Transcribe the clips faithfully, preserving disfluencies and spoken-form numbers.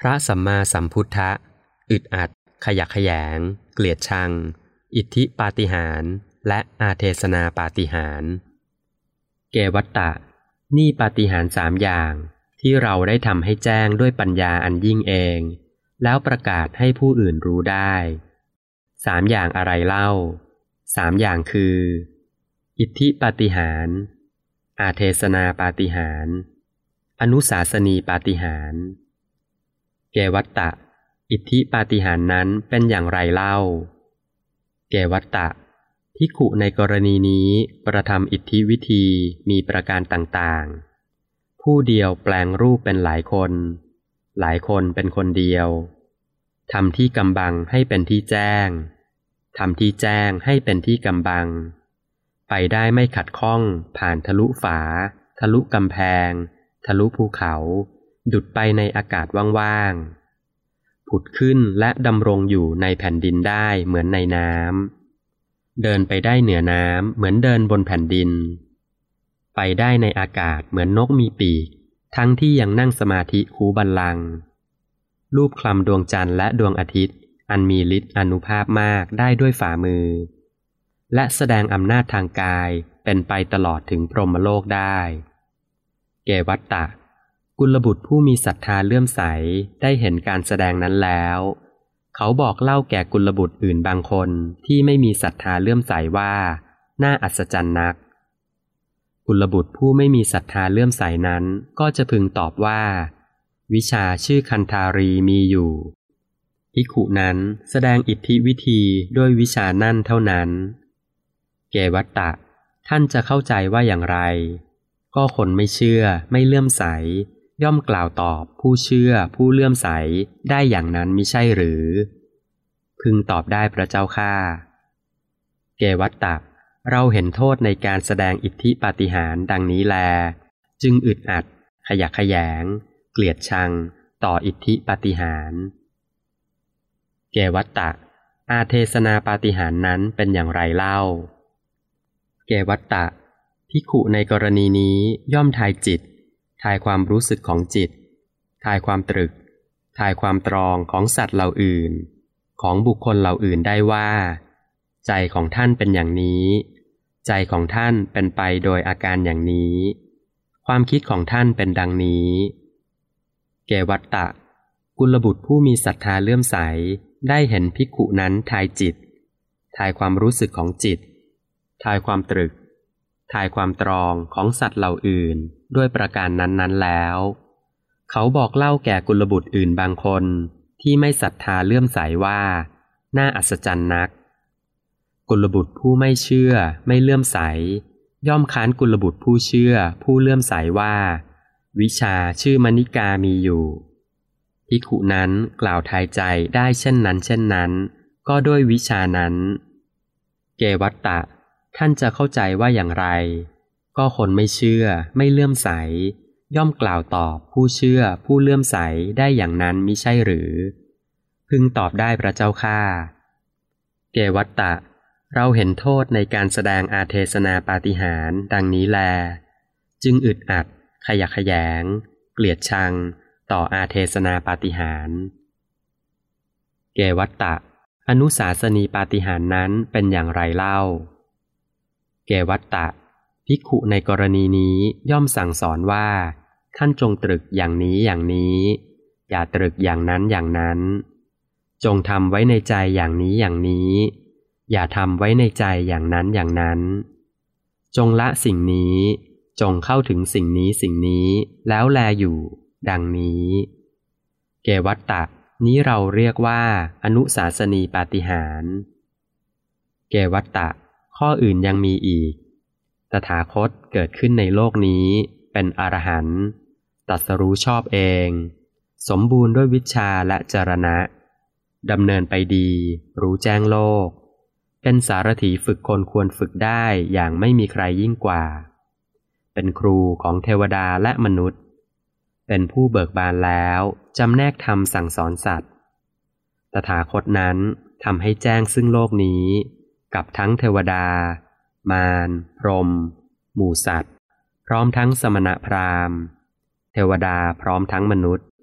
ระสัมมาสัมพุทธะอึดอัดขยักขยงเกลียดชังอิทธิปาฏิหาริย์และอาเทศนาปาฏิหาริย์เกวัตตะนี่ปาฏิหาริย์สามอย่างที่เราได้ทำให้แจ้งด้วยปัญญาอันยิ่งเองแล้วประกาศให้ผู้อื่นรู้ได้สามอย่างอะไรเล่าสามอย่างคืออิทธิปาฏิหาริย์อาเทศนาปาฏิหาริย์อนุสาสนีปาฏิหาริย์เกวัตตะอิทธิปาฏิหาริย์นั้นเป็นอย่างไรเล่าเกวัตตะภิกขุในกรณีนี้กระทำอิทธิวิธีมีประการต่างๆผู้เดียวแปลงรูปเป็นหลายคนหลายคนเป็นคนเดียวทำที่กำบังให้เป็นที่แจ้งทำที่แจ้งให้เป็นที่กำบังไปได้ไม่ขัดข้องผ่านทะลุฝาทะลุกำแพงทะลุภูเขาดุจไปในอากาศว่างๆผุดขึ้นและดำรงอยู่ในแผ่นดินได้เหมือนในน้ำเดินไปได้เหนือน้ำเหมือนเดินบนแผ่นดินไปได้ในอากาศเหมือนนกมีปีกทั้งที่ยังนั่งสมาธิคูบัลลังก์รูปคลำดวงจันทร์และดวงอาทิตย์อันมีฤทธิ์อานุภาพมากได้ด้วยฝ่ามือและแสดงอำนาจทางกายเป็นไปตลอดถึงพรหมโลกได้เกวัตตะกุลบุตรผู้มีศรัทธาเลื่อมใสได้เห็นการแสดงนั้นแล้วเขาบอกเล่าแก่กุลบุตรอื่นบางคนที่ไม่มีศรัทธาเลื่อมใสว่าน่าอัศจรรย์นักกุลบุตรผู้ไม่มีศรัทธาเลื่อมใสนั้นก็จะพึงตอบว่าวิชาชื่อคันธารีมีอยู่ภิกขุนั้นแสดงอิทธิวิธีด้วยวิชานั่นเท่านั้นเกวัตตะท่านจะเข้าใจว่าอย่างไรก็คนไม่เชื่อไม่เลื่อมใสย่อมกล่าวตอบผู้เชื่อผู้เลื่อมใสได้อย่างนั้นมิใช่หรือพึงตอบได้พระเจ้าข้าเกวัตตะเราเห็นโทษในการแสดงอิทธิปาฏิหาริย์ดังนี้แลจึงอึดอัดขยักขยงเกลียดชังต่ออิทธิปาฏิหาริย์เกวัตตะอาเทศนาปาฏิหาริย์นั้นเป็นอย่างไรเล่าเกวัตตะภิกขุในกรณีนี้ย่อมทายจิตทายความรู้สึกของจิตทายความตรึกทายความตรองของสัตว์เหล่าอื่นของบุคคลเหล่าอื่นได้ว่าใจของท่านเป็นอย่างนี้ใจของท่านเป็นไปโดยอาการอย่างนี้ความคิดของท่านเป็นดังนี้เกวัตตะกุลบุตรผู้มีศรัทธาเลื่อมใสได้เห็นภิกขุนั้นทายจิตทายความรู้สึกของจิตทายความตรึกทายความตรองของสัตว์เหล่าอื่นด้วยประการนั้นๆแล้วเขาบอกเล่าแก่กุลบุตรอื่นบางคนที่ไม่ศรัทธาเลื่อมใสว่าน่าอัศจรรย์นักกุลบุตรผู้ไม่เชื่อไม่เลื่อมใสย่อมค้านกุลบุตรผู้เชื่อผู้เลื่อมใสว่าวิชาชื่อมณิกามีอยู่ภิกขุนั้นกล่าวทายใจได้เช่นนั้นเช่นนั้นก็ด้วยวิชานั้นเกวัตตะท่านจะเข้าใจว่าอย่างไรก็คนไม่เชื่อไม่เลื่อมใสย่อมกล่าวตอบผู้เชื่อผู้เลื่อมใสได้อย่างนั้นมิใช่หรือพึงตอบได้พระเจ้าข้าเกวัตตะเราเห็นโทษในการแสดงอาเทศนาปาฏิหาริย์ดังนี้แลจึงอึดอัดขยักขยงเกลียดชังต่ออาเทศนาปาฏิหาริย์เกวัตตะอนุสาสนีปาฏิหาริย์นั้นเป็นอย่างไรเล่าเกวัตตะภิกขุในกรณีนี้ย่อมสั่งสอนว่าท่านจงตรึกอย่างนี้อย่างนี้อย่าตรึกอย่างนั้นอย่างนั้นจงทำไว้ในใจอย่างนี้อย่างนี้อย่าทำไว้ในใจอย่างนั้นอย่างนั้นจงละสิ่งนี้จงเข้าถึงสิ่งนี้สิ่งนี้แล้วแลอยู่ดังนี้เกวัตตะนี้เราเรียกว่าอนุสาสนีปาฏิหาริย์เกวัตตะข้ออื่นยังมีอีกตถาคตเกิดขึ้นในโลกนี้เป็นอรหันต์ตรัสรู้ชอบเองสมบูรณ์ด้วยวิชชาและจรณะดำเนินไปดีรู้แจ้งโลกเป็นสารถีฝึกคนควรฝึกได้อย่างไม่มีใครยิ่งกว่าเป็นครูของเทวดาและมนุษย์เป็นผู้เบิกบานแล้วจำแนกธรรมสั่งสอนสัตว์ตถาคตนั้นทำให้แจ้งซึ่งโลกนี้กับทั้งเทวดามารพรหมหมู่สัตว์พร้อมทั้งสมณพราหมณ์เทวดาพร้อมทั้งมนุษย์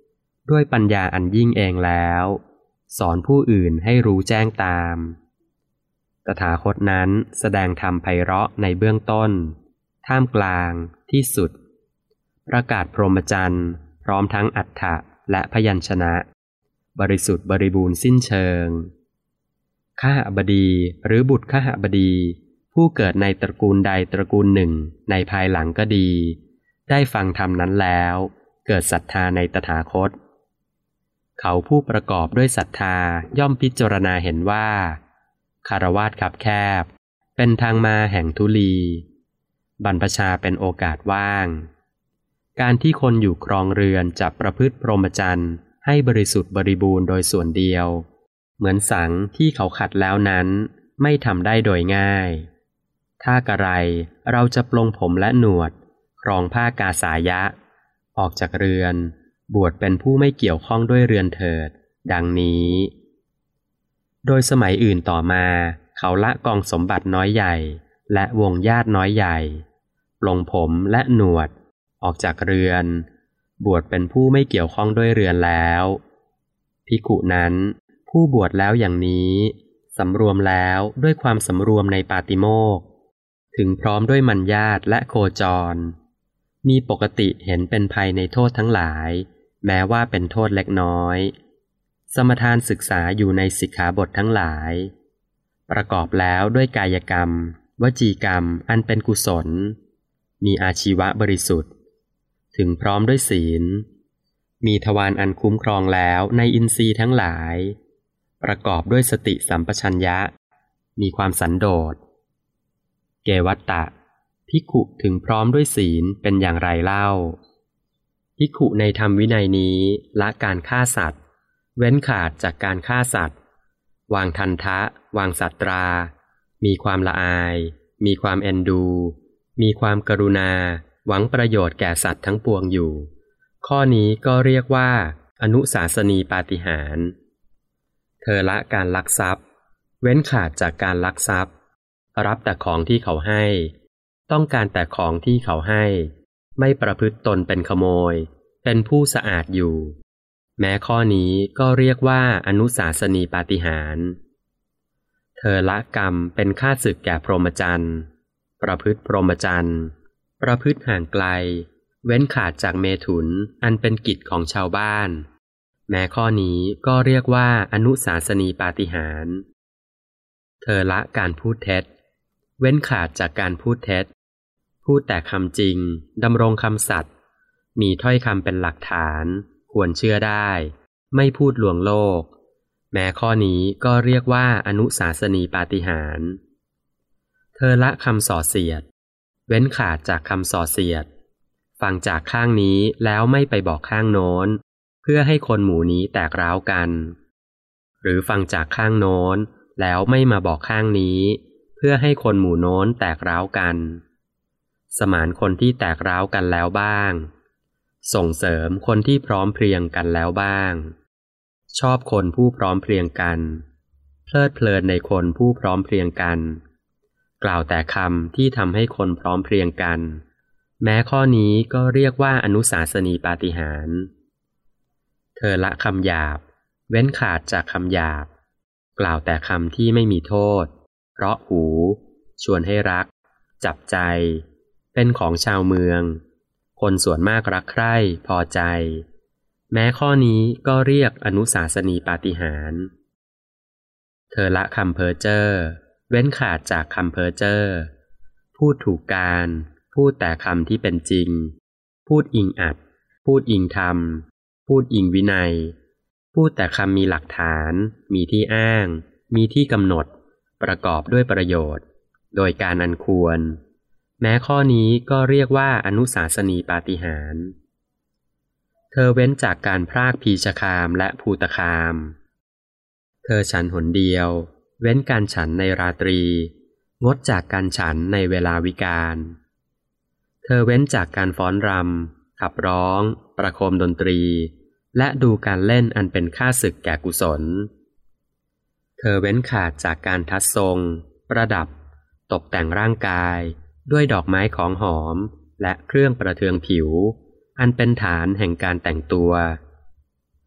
ด้วยปัญญาอันยิ่งเองแล้วสอนผู้อื่นให้รู้แจ้งตามตถาคตนั้นแสดงธรรมไพเราะในเบื้องต้นท่ามกลางที่สุดประกาศพรหมจรรย์พร้อมทั้งอรรถะและพยัญชนะบริสุทธิ์บริบูรณ์สิ้นเชิงขหบดีหรือบุตรขหบดีผู้เกิดในตระกูลใดตระกูลหนึ่งในภายหลังก็ดีได้ฟังธรรมนั้นแล้วเกิดศรัทธาในตถาคตเขาผู้ประกอบด้วยศรัทธาย่อมพิจารณาเห็นว่าคฤหัสถ์คับแคบเป็นทางมาแห่งทุลีบรรพชาเป็นโอกาสว่างการที่คนอยู่ครองเรือนจะประพฤติพรหมจรรย์ให้บริสุทธิ์บริบูรณ์โดยส่วนเดียวเหมือนสังที่เขาขัดแล้วนั้นไม่ทำได้โดยง่ายถ้ากระไรเราจะปลงผมและหนวดครองผ้ากาสายะออกจากเรือนบวชเป็นผู้ไม่เกี่ยวข้องด้วยเรือนเถิดดังนี้โดยสมัยอื่นต่อมาเขาละกองสมบัติน้อยใหญ่และวงญาติน้อยใหญ่ปลงผมและหนวดออกจากเรือนบวชเป็นผู้ไม่เกี่ยวข้องด้วยเรือนแล้วภิกขุนั้นผู้บวชแล้วอย่างนี้สำรวมแล้วด้วยความสำรวมในปาติโมกข์ถึงพร้อมด้วยมัญญาตและโคจรมีปกติเห็นเป็นภัยในโทษทั้งหลายแม้ว่าเป็นโทษเล็กน้อยสมทานศึกษาอยู่ในสิกขาบททั้งหลายประกอบแล้วด้วยกายกรรมวจีกรรมอันเป็นกุศลมีอาชีวะบริสุทธิ์ถึงพร้อมด้วยศีลมีทวารอันคุ้มครองแล้วในอินทรีย์ทั้งหลายประกอบด้วยสติสัมปชัญญะมีความสันโดษเกวัตตะภิกขุถึงพร้อมด้วยศีลเป็นอย่างไรเล่าภิกขุในธรรมวินัยนี้ละการฆ่าสัตว์เว้นขาดจากการฆ่าสัตว์วางทันทะวางสัตรา มีความละอายมีความเอ็นดูมีความกรุณาหวังประโยชน์แก่สัตว์ทั้งปวงอยู่ข้อนี้ก็เรียกว่าอนุสาสนีปาฏิหาริย์เธอละการลักทรัพย์เว้นขาดจากการลักทรัพย์รับแต่ของที่เขาให้ต้องการแต่ของที่เขาให้ไม่ประพฤติตนเป็นขโมยเป็นผู้สะอาดอยู่แม้ข้อนี้ก็เรียกว่าอนุสาสนีปาฏิหาริย์เธอละกรรมเป็นข้าศึกแก่พรหมจรรย์ประพฤติพรหมจรรย์ประพฤติห่างไกลเว้นขาดจากเมถุนอันเป็นกิจของชาวบ้านแม้ข้อนี้ก็เรียกว่าอนุสาสนีปาฏิหาริย์เธอละการพูดเท็จเว้นขาดจากการพูดเท็จพูดแต่คำจริงดำรงคำสัตย์มีถ้อยคำเป็นหลักฐานควรเชื่อได้ไม่พูดลวงโลกแม้ข้อนี้ก็เรียกว่าอนุสาสนีปาฏิหาริย์เธอละคำส่อเสียดเว้นขาดจากคำส่อเสียดฟังจากข้างนี้แล้วไม่ไปบอกข้างโน้นเพื่อให้คนหมู่นี้แตกร้าวกันหรือฟังจากข้างโน้นแล้วไม่มาบอกข้างนี้เพื่อให้คนหมู่โน้นแตกร้าวกันสมานคนที่แตกร้าวกันแล้วบ้างส่งเสริมคนที่พร้อมเพรียงกันแล้วบ้างชอบคนผู้พร้อมเพรียงกันเพลิดเพลินในคนผู้พร้อมเพรียงกันกล่าวแต่คำที่ทำให้คนพร้อมเพรียงกันแม้ข้อนี้ก็เรียกว่าอนุสาสนีปาฏิหาริย์เธอละคำหยาบเว้นขาดจากคำหยาบกล่าวแต่คำที่ไม่มีโทษเพราะหูชวนให้รักจับใจเป็นของชาวเมืองคนส่วนมากรักใคร่พอใจแม้ข้อนี้ก็เรียกอนุสาสนีปาฏิหาริย์เธอละคำเพ้อเจ้อเว้นขาดจากคำเพ้อเจ้อพูดถูกการพูดแต่คำที่เป็นจริงพูดอิงอัดพูดอิงธรรมพูดอิงวินัยพูดแต่คำมีหลักฐานมีที่อ้างมีที่กำหนดประกอบด้วยประโยชน์โดยการอันควรแม้ข้อนี้ก็เรียกว่าอนุสาสนีปาฏิหาริย์เธอเว้นจากการพรากพีชคามและภูตคามเธอฉันหนเดียวเว้นการฉันในราตรีงดจากการฉันในเวลาวิกาลเธอเว้นจากการฟ้อนรำขับร้องประโคมดนตรีและดูการเล่นอันเป็นข้าศึกแก่กุศลเธอเว้นขาดจากการทัดทรงประดับตกแต่งร่างกายด้วยดอกไม้ของหอมและเครื่องประเทืองผิวอันเป็นฐานแห่งการแต่งตัว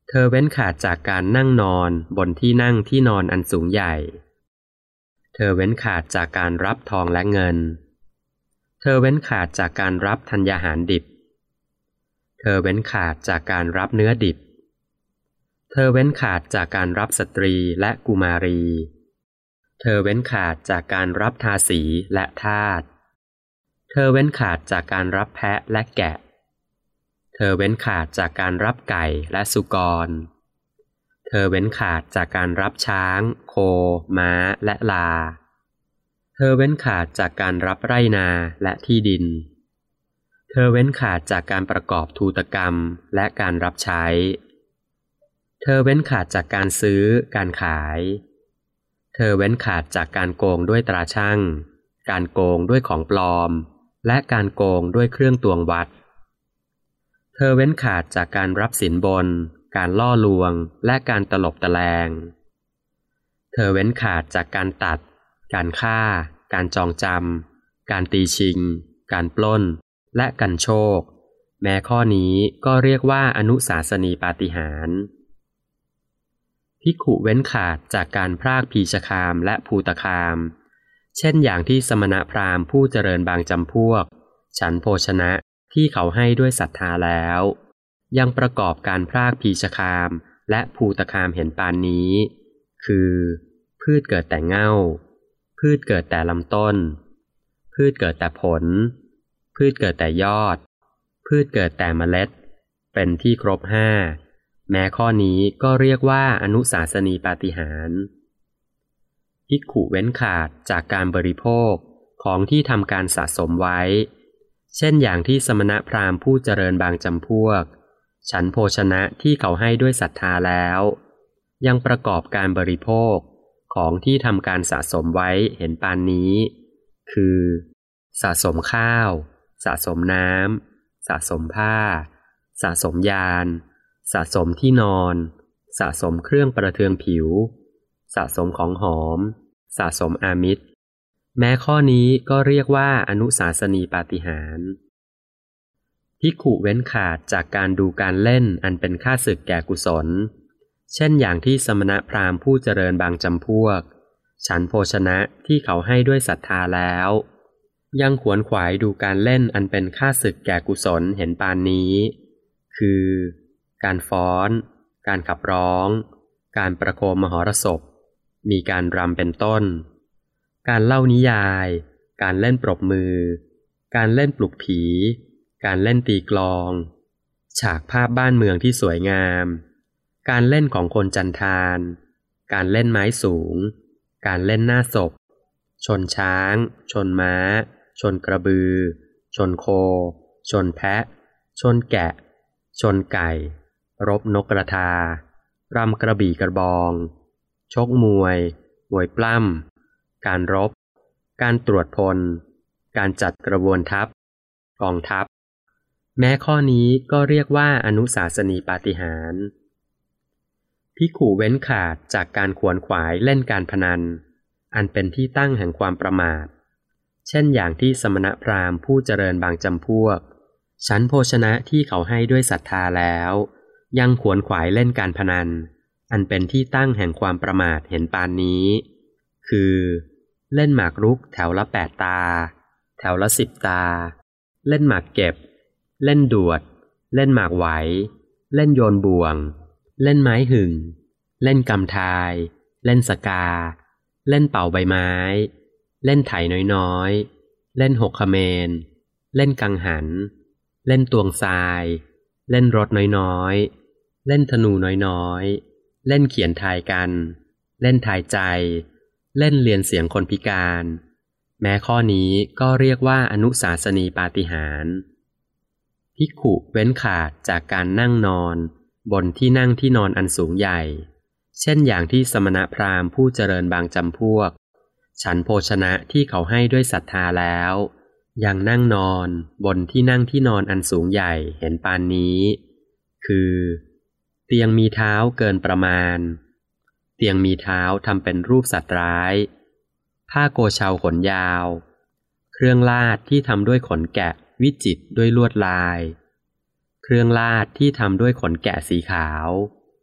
เธอเว้นขาดจากการนั่งนอนบนที่นั่งที่นอนอันสูงใหญ่เธอเว้นขาดจากการรับทองและเงินเธอเว้นขาดจากการรับธัญญาหารดิบเธอเว้นขาดจากการรับเนื้อดิบเธอเว้นขาดจากการรับสตรีและกุมารีเธอเว้นขาดจากการรับทาสีและทาสเธอเว้นขาดจากการรับแพะและแกะเธอเว้นขาดจากการรับไก่และสุกรเธอเว้นขาดจากการรับช้างโคม้าและลาเธอเว้นขาดจากการรับไร่นาและที่ดินเธอเว้นขาดจากการประกอบทูตกรรมและการรับใช้เธอเว้นขาดจากการซื้อการขายเธอเว้นขาดจากการโกงด้วยตราชั่งการโกงด้วยของปลอมและการโกงด้วยเครื่องตวงวัดเธอเว้นขาดจากการรับสินบนการล่อลวงและการตลบตะแลงเธอเว้นขาดจากการตัดการฆ่าการจองจำการตีชิงการปล้นและกันโชคแม้ข้อนี้ก็เรียกว่าอนุสาสนีปาฏิหาริย์ภิกขุเว้นขาดจากการพรากพีชคามและภูตคามเช่นอย่างที่สมณพราหมณ์ผู้เจริญบางจำพวกฉันโภชนะที่เขาให้ด้วยศรัทธาแล้วยังประกอบการพรากพีชคามและภูตคามเห็นปานนี้คือพืชเกิดแต่เง่าพืชเกิดแต่ลำต้นพืชเกิดแต่ผลพืชเกิดแต่ยอดพืชเกิดแต่เมล็ดเป็นที่ครบห้าแม้ข้อนี้ก็เรียกว่าอนุสาสนีปาฏิหาริย์ภิกขุเว้นขาดจากการบริโภคของที่ทำการสะสมไว้เช่นอย่างที่สมณพราหมณ์ผู้เจริญบางจำพวกฉันโภชนะที่เขาให้ด้วยศรัทธาแล้วยังประกอบการบริโภคของที่ทำการสะสมไว้เห็นปานนี้คือสะสมข้าวสะสมน้ำสะสมผ้าสะสมยานสะสมที่นอนสะสมเครื่องประเทืองผิวสะสมของหอมสะสมอามิตรแม้ข้อนี้ก็เรียกว่าอนุสาสนีปาฏิหาริย์ภิกขุเว้นขาดจากการดูการเล่นอันเป็นข้าศึกแก่กุศลเช่นอย่างที่สมณพราหมณ์ผู้เจริญบางจำพวกฉันโภชนะที่เขาให้ด้วยศรัทธาแล้วยังขวนขวายดูการเล่นอันเป็นข้าศึกแก่กุศลเห็นปานนี้คือการฟ้อนการขับร้องการประโคมมหรสพมีการรำเป็นต้นการเล่านิยายการเล่นปรบมือการเล่นปลุกผีการเล่นตีกลองฉากภาพบ้านเมืองที่สวยงามการเล่นของคนจันทานการเล่นไม้สูงการเล่นหน้าศพชนช้างชนม้าชนกระบือชนโคชนแพะชนแกะชนไก่รบนกกระทารำกระบี่กระบองชกมวยมวยปล้ำการรบการตรวจพลการจัดกระบวนทัพกองทัพแม้ข้อนี้ก็เรียกว่าอนุสาสนีปาฏิหาริย์ภิกขุเว้นขาดจากการขวนขวายเล่นการพนันอันเป็นที่ตั้งแห่งความประมาทเช่นอย่างที่สมณพราหมณ์ผู้เจริญบางจำพวกฉันโภชนะที่เขาให้ด้วยศรัทธาแล้วยังขวนขวายเล่นการพนันอันเป็นที่ตั้งแห่งความประมาทเห็นปานนี้คือเล่นหมากรุกแถวละแปดตาแถวละสิบตาเล่นหมากเก็บเล่นดวดเล่นหมากไหวเล่นโยนบ่วงเล่นไม้หึงเล่นกำทายเล่นสกาเล่นเป่าใบไม้เล่นไถน้อยๆเล่นหกเขมรเล่นกังหันเล่นตวงทรายเล่นรถน้อยๆเล่นธนูน้อยๆเล่นเขียนทายกันเล่นทายใจเล่นเรียนเสียงคนพิการแม้ข้อนี้ก็เรียกว่าอนุสาสนีปาฏิหาริย์ภิกขุเว้นขาดจากการนั่งนอนบนที่นั่งที่นอนอันสูงใหญ่เช่นอย่างที่สมณพราหมณ์ผู้เจริญบางจำพวกฉันโภชนะที่เขาให้ด้วยศรัทธาแล้วยังนั่งนอนบนที่นั่งที่นอนอันสูงใหญ่เห็นปานนี้คือเตียงมีเท้าเกินประมาณเตียงมีเท้าทำเป็นรูปสัตว์ร้ายผ้าโกเชาขนยาวเครื่องลาดที่ทำด้วยขนแกะวิจิตรด้วยลวดลายเครื่องลาดที่ทำด้วยขนแกะสีขาว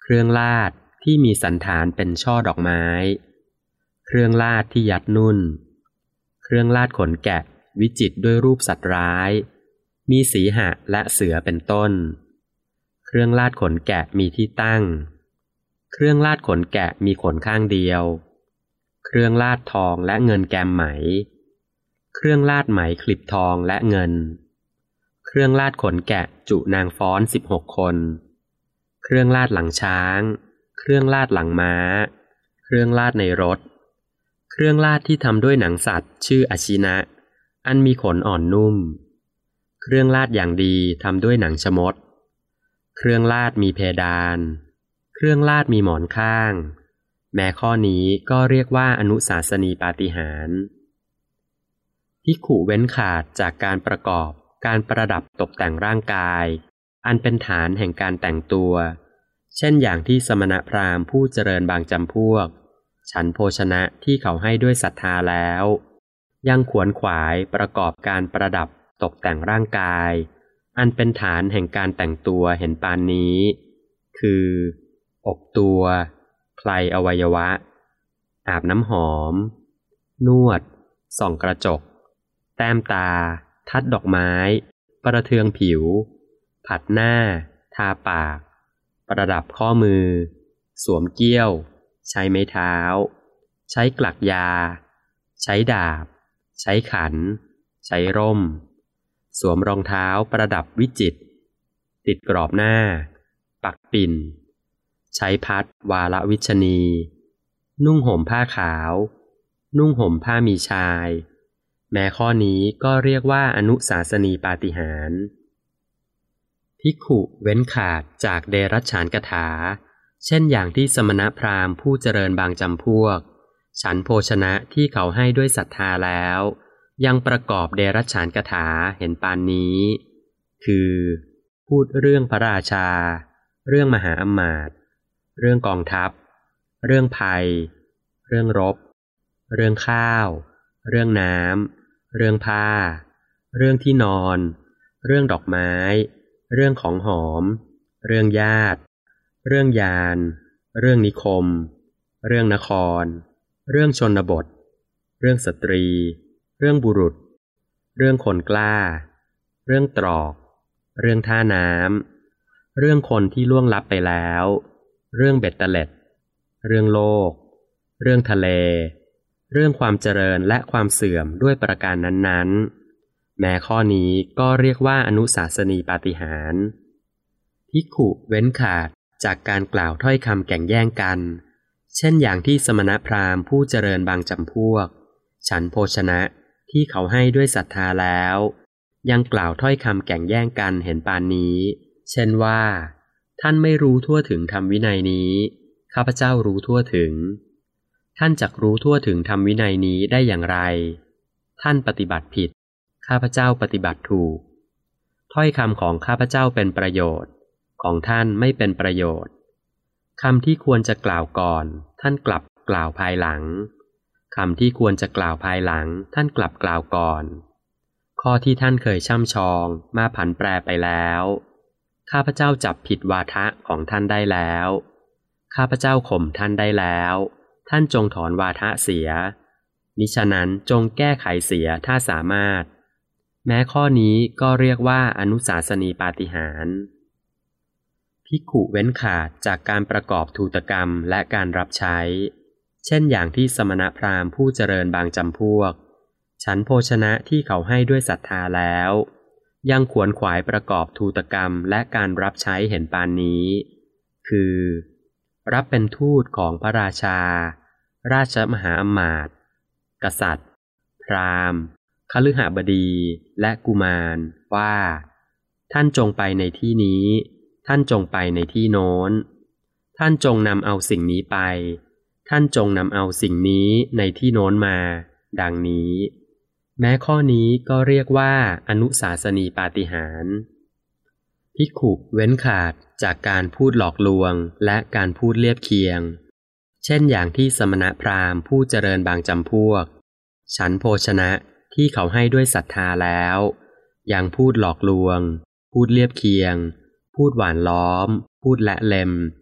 เครื่องลาดที่มีสันฐานเป็นช่อดอกไม้เครื่องลาดที่ยัดนุ่นเครื่องลาดขนแกะวิจิตรด้วยรูปสัตว์ร้ายมีสีหะและเสือเป็นต้นเครื่องลาดขนแกะมีที่ตั้งเครื่องลาดขนแกะมีขนข้างเดียวเครื่องลาดทองและเงินแกมไหมเครื่องลาดไหมคลิปทองและเงินเครื่องลาดขนแกะจุนางฟ้อนสิบหกคนเครื่องลาดหลังช้างเครื่องลาดหลังม้าเครื่องลาดในรถเครื่องลาดที่ทำด้วยหนังสัตว์ชื่ออชินะอันมีขนอ่อนนุ่มเครื่องลาดอย่างดีทำด้วยหนังชมดเครื่องลาดมีเพดานเครื่องลาดมีหมอนข้างแม้ข้อนี้ก็เรียกว่าอนุสาสนีปาฏิหาริย์ภิกขุเว้นขาดจากการประกอบการประดับตกแต่งร่างกายอันเป็นฐานแห่งการแต่งตัวเช่นอย่างที่สมณพราหมณ์ผู้เจริญบางจำพวกฉันโภชนะที่เขาให้ด้วยศรัทธาแล้วยังขวนขวายประกอบการประดับตกแต่งร่างกายอันเป็นฐานแห่งการแต่งตัวเห็นปานนี้คืออบตัวไพลอวัยวะอาบน้ำหอมนวดส่องกระจกแต้มตาทัดดอกไม้ประเทืองผิวผัดหน้าทาปากประดับข้อมือสวมเกี้ยวใช้ไม้เท้าใช้กลักยาใช้ดาบใช้ขันใช้ร่มสวมรองเท้าประดับวิจิตรติดกรอบหน้าปักปิ่นใช้พัดวาลวิชนีนุ่งห่มผ้าขาวนุ่งห่มผ้ามีชายแม้ข้อนี้ก็เรียกว่าอนุสาสนีปาฏิหาริย์ภิกขุเว้นขาดจากเดรัจฉานคถาเช่นอย่างที่สมณพราหมณ์ผู้เจริญบางจำพวกฉันโภชนะที่เขาให้ด้วยศรัทธาแล้วยังประกอบเดรัจฉานคถาเห็นปานนี้คือพูดเรื่องพระราชาเรื่องมหาอมาตย์เรื่องกองทัพเรื่องภัยเรื่องรบเรื่องข้าวเรื่องน้ำเรื่องผ้าเรื่องที่นอนเรื่องดอกไม้เรื่องของหอมเรื่องญาติเรื่องยานเรื่องนิคมเรื่องนครเรื่องชนบทเรื่องสตรีเรื่องบุรุษเรื่องคนกล้าเรื่องตรอกเรื่องท่าน้ำเรื่องคนที่ล่วงลับไปแล้วเรื่องเบ็ดเตล็ดเรื่องโลกเรื่องทะเลเรื่องความเจริญและความเสื่อมด้วยประการนั้นๆแม้ข้อนี้ก็เรียกว่าอนุสาสนีปาฏิหาริย์ภิกขุเว้นขาดจากการกล่าวถ้อยคำแก่งแย่งกันเช่นอย่างที่สมณพราหมณ์ผู้เจริญบางจำพวกฉันโภชนะที่เขาให้ด้วยศรัทธาแล้วยังกล่าวถ้อยคำแก่งแย่งกันเห็นปานนี้เช่นว่าท่านไม่รู้ทั่วถึงธรรมวินัยนี้ข้าพเจ้ารู้ทั่วถึงท่านจักรู้ทั่วถึงธรรมวินัยนี้ได้อย่างไรท่านปฏิบัติผิดข้าพเจ้าปฏิบัติถูกถ้อยคำของข้าพเจ้าเป็นประโยชน์ของท่านไม่เป็นประโยชน์คำที่ควรจะกล่าวก่อนท่านกลับกล่าวภายหลังคำที่ควรจะกล่าวภายหลังท่านกลับกล่าวก่อนข้อที่ท่านเคยช่ำชองมาผันแปรไปแล้วข้าพเจ้าจับผิดวาทะของท่านได้แล้วข้าพเจ้าข่มท่านได้แล้วท่านจงถอนวาทะเสียมิฉะนั้นจงแก้ไขเสียถ้าสามารถแม้ข้อนี้ก็เรียกว่าอนุสาสนีปาฏิหาริย์ภิกขุเว้นขาดจากการประกอบทูตกรรมและการรับใช้เช่นอย่างที่สมณพราหมณ์ผู้เจริญบางจำพวกฉันโภชนะที่เขาให้ด้วยศรัทธาแล้วยังขวนขวายประกอบทูตกรรมและการรับใช้เห็นปานนี้คือรับเป็นทูตของพระราชาราชมหาอมาตย์กษัตริย์พราหมณ์คฤหบดีและกุมารว่าท่านจงไปในที่นี้ท่านจงไปในที่โน้นท่านจงนำเอาสิ่งนี้ไปท่านจงนำเอาสิ่งนี้ในที่โน้นมาดังนี้แม้ข้อนี้ก็เรียกว่าอนุสาสนีปาฏิหาริย์ภิกขุเว้นขาดจากการพูดหลอกลวงและการพูดเลียบเคียงเช่นอย่างที่สมณพราหมณ์ผู้เจริญบางจำพวกฉันโภชนะที่เขาให้ด้วยศรัทธาแล้วยังพูดหลอกลวงพูดเลียบเคียงพูดหวานล้อมพูดและเล็ม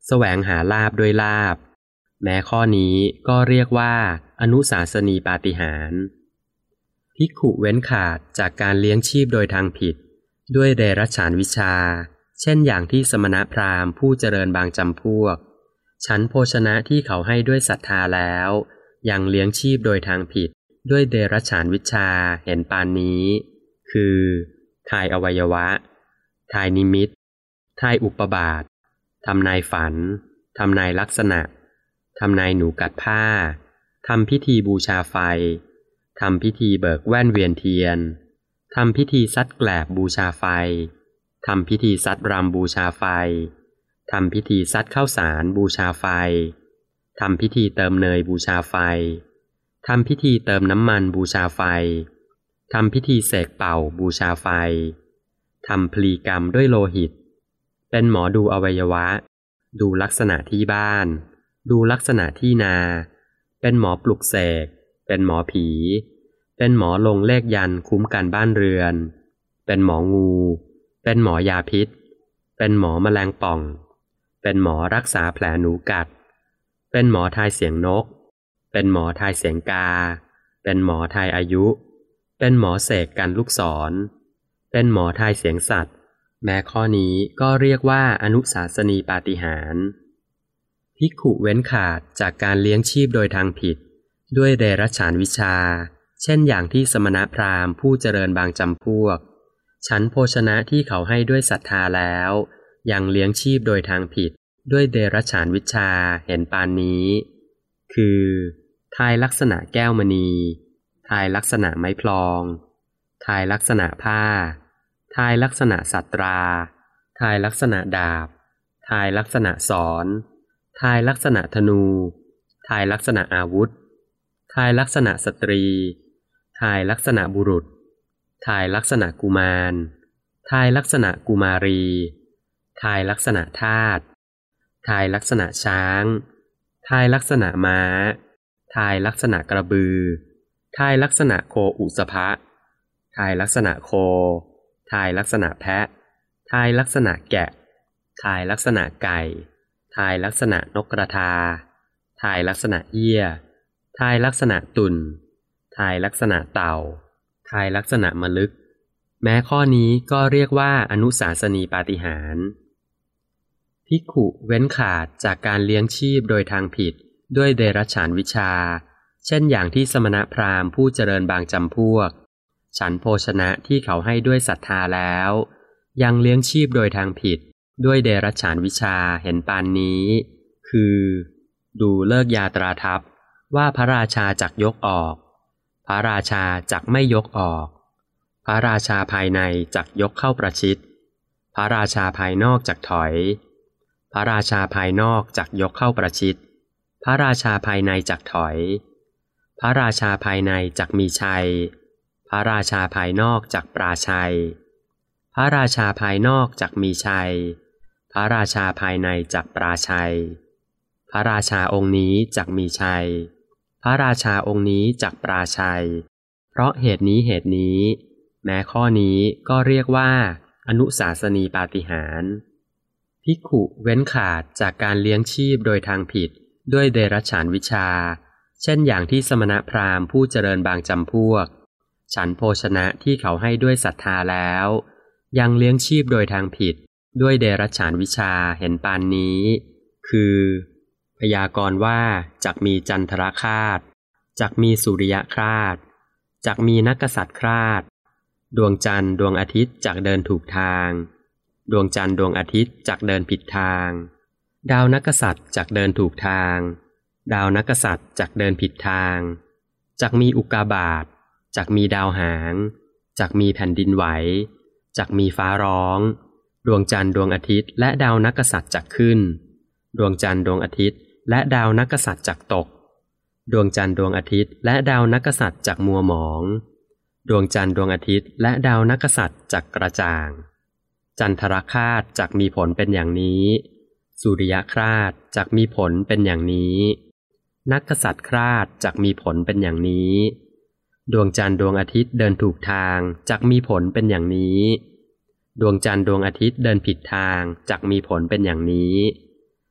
แสวงหาลาภด้วยลาภแม้ข้อนี้ก็เรียกว่าอนุสาสนีปาฏิหาริย์ภิกขุเว้นขาดจากการเลี้ยงชีพโดยทางผิดด้วยเดรัจฉานวิชาเช่นอย่างที่สมณพราหมณ์ผู้เจริญบางจำพวกฉันโภชนะที่เขาให้ด้วยศรัทธาแล้วยังเลี้ยงชีพโดยทางผิดด้วยเดรัจฉานวิชาเห็นปานนี้คือทายอวัยวะทายนิมิตทายอุปบาททำนายฝันทำนายลักษณะทำนายหนูกัดผ้าทำพิธีบูชาไฟทำพิธีเบิกแว่นเวียนเทียนทำพิธีซัดแกลบบูชาไฟทำพิธีซัดรำบูชาไฟทำพิธีซัดข้าวสารบูชาไฟทำพิธีเติมเนยบูชาไฟทำพิธีเติมน้ำมันบูชาไฟทำพิธีเสกเป่าบูชาไฟทำพลีกรรมด้วยโลหิตเป็นหมอดูอวัยวะดูลักษณะที่บ้านดูลักษณะที่นาเป็นหมอปลุกเสกเป็นหมอผีเป็นหมอลงเลขยันคุ้มกันบ้านเรือนเป็นหมองูเป็นหมอยาพิษเป็นหมอแมลงป่องเป็นหมอรักษาแผลหนูกัดเป็นหมอทายเสียงนกเป็นหมอทายเสียงกาเป็นหมอทายอายุเป็นหมอเสกกันลูกศรเป็นหมอทายเสียงสัตว์แม้ข้อนี้ก็เรียกว่าอนุสาสนีปาฏิหาริย์ภิกขุเว้นขาดจากการเลี้ยงชีพโดยทางผิดด้วยเดรัจฉานวิชาเช่นอย่างที่สมณพราหมณ์ผู้เจริญบางจำพวกฉันโภชนะที่เขาให้ด้วยศรัทธาแล้วยังเลี้ยงชีพโดยทางผิดด้วยเดรัจฉานวิชาเห็นปานนี้คือทายลักษณะแก้วมณีทายลักษณะไม้พลองทายลักษณะผ้าทายลักษณะสัตราทายลักษณะดาบทายลักษณะศรทายลักษณะธนูทายลักษณะอาวุธทายลักษณะสตรีทายลักษณะบุรุษทายลักษณะกุมารทายลักษณะกุมารีทายลักษณะทาสทายลักษณะช้างทายลักษณะม้าทายลักษณะกระบือทายลักษณะโคอุสภะทายลักษณะโคทายลักษณะแพะทายลักษณะแกะทายลักษณะไก่ทายลักษณะนกกระทาทายลักษณะเหี้ยทายลักษณะตุ่นทายลักษณะเต่าทายลักษณะมลึกแม้ข้อนี้ก็เรียกว่าอนุสาสนีปาฏิหาริย์ภิกขุเว้นขาดจากการเลี้ยงชีพโดยทางผิดด้วยเดรัจฉานวิชาเช่นอย่างที่สมณพราหมณ์ผู้เจริญบางจำพวกฉันโภชนะที่เขาให้ด้วยศรัทธาแล้วยังเลี้ยงชีพโดยทางผิดด้วยเดรัจฉานวิชาเห็นปานนี้คือดูเลิกยาตราทัพว่าพระราชาจักยกออกพระราชาจักไม่ยกออกพระราชาภายในจักยกเข้าประชิดพระราชาภายนอกจักถอยพระราชาภายนอกจักยกเข้าประชิดพระราชาภายในจักถอยพระราชาภายในจักมีชัยพระราชาภายนอกจักปราชัยพระราชาภายนอกจักมีชัยพระราชาภายในจักปราชัยพระราชาองค์นี้จักมีชัยพระราชาองค์นี้จักปราชัยเพราะเหตุนี้เหตุนี้แม้ข้อนี้ก็เรียกว่าอนุสาสนีปาฏิหาริย์ภิกขุเว้นขาดจากการเลี้ยงชีพโดยทางผิดด้วยเดรัจฉานวิชาเช่นอย่างที่สมณพราหมณ์ผู้เจริญบางจำพวกฉันโภชนะที่เขาให้ด้วยศรัทธาแล้วยังเลี้ยงชีพโดยทางผิดด้วยเดรัจฉานวิชาเห็นปานนี้คือพยากรณ์ว่าจักมีจันทรคราสจักมีสุริยคราสจักมีนักกษัตริย์คราสดวงจันทร์ดวงอาทิตย์จักเดินถูกทางดวงจันทร์ดวงอาทิตย์จักเดินผิดทางดาวนักกษัตริย์จักเดินถูกทางดาวนักกษัตริย์จักเดินผิดทางจักมีอุกกาบาตจักมีดาวหางจักมีแผ่นดินไหวจักมีฟ้าร้องดวงจันทร์ดวงอาทิตย์และดาวนักกษัตริย์จักขึ้นดวงจันทร์ดวงอาทิตย์และดาวนักกษัตริย์จักตกดวงจันทร์ดวงอาทิตย์และดาวนักกษัตริย์จักมัวหมองดวงจันทร์ดวงอาทิตย์และดาวนักกษัตริย์จักกระจ่างจันทรคราสจักมีผลเป็นอย่างนี้สุริยคราสจักมีผลเป็นอย่างนี้นักกษัตริย์คราสจักมีผลเป็นอย่างนี้ดวงจันทร์ดวงอาทิตย์เดินถูกทางจักมีผลเป็นอย่างนี้ดวงจันทร์ดวงอาทิตย์เดินผิดทางจักมีผลเป็นอย่างนี้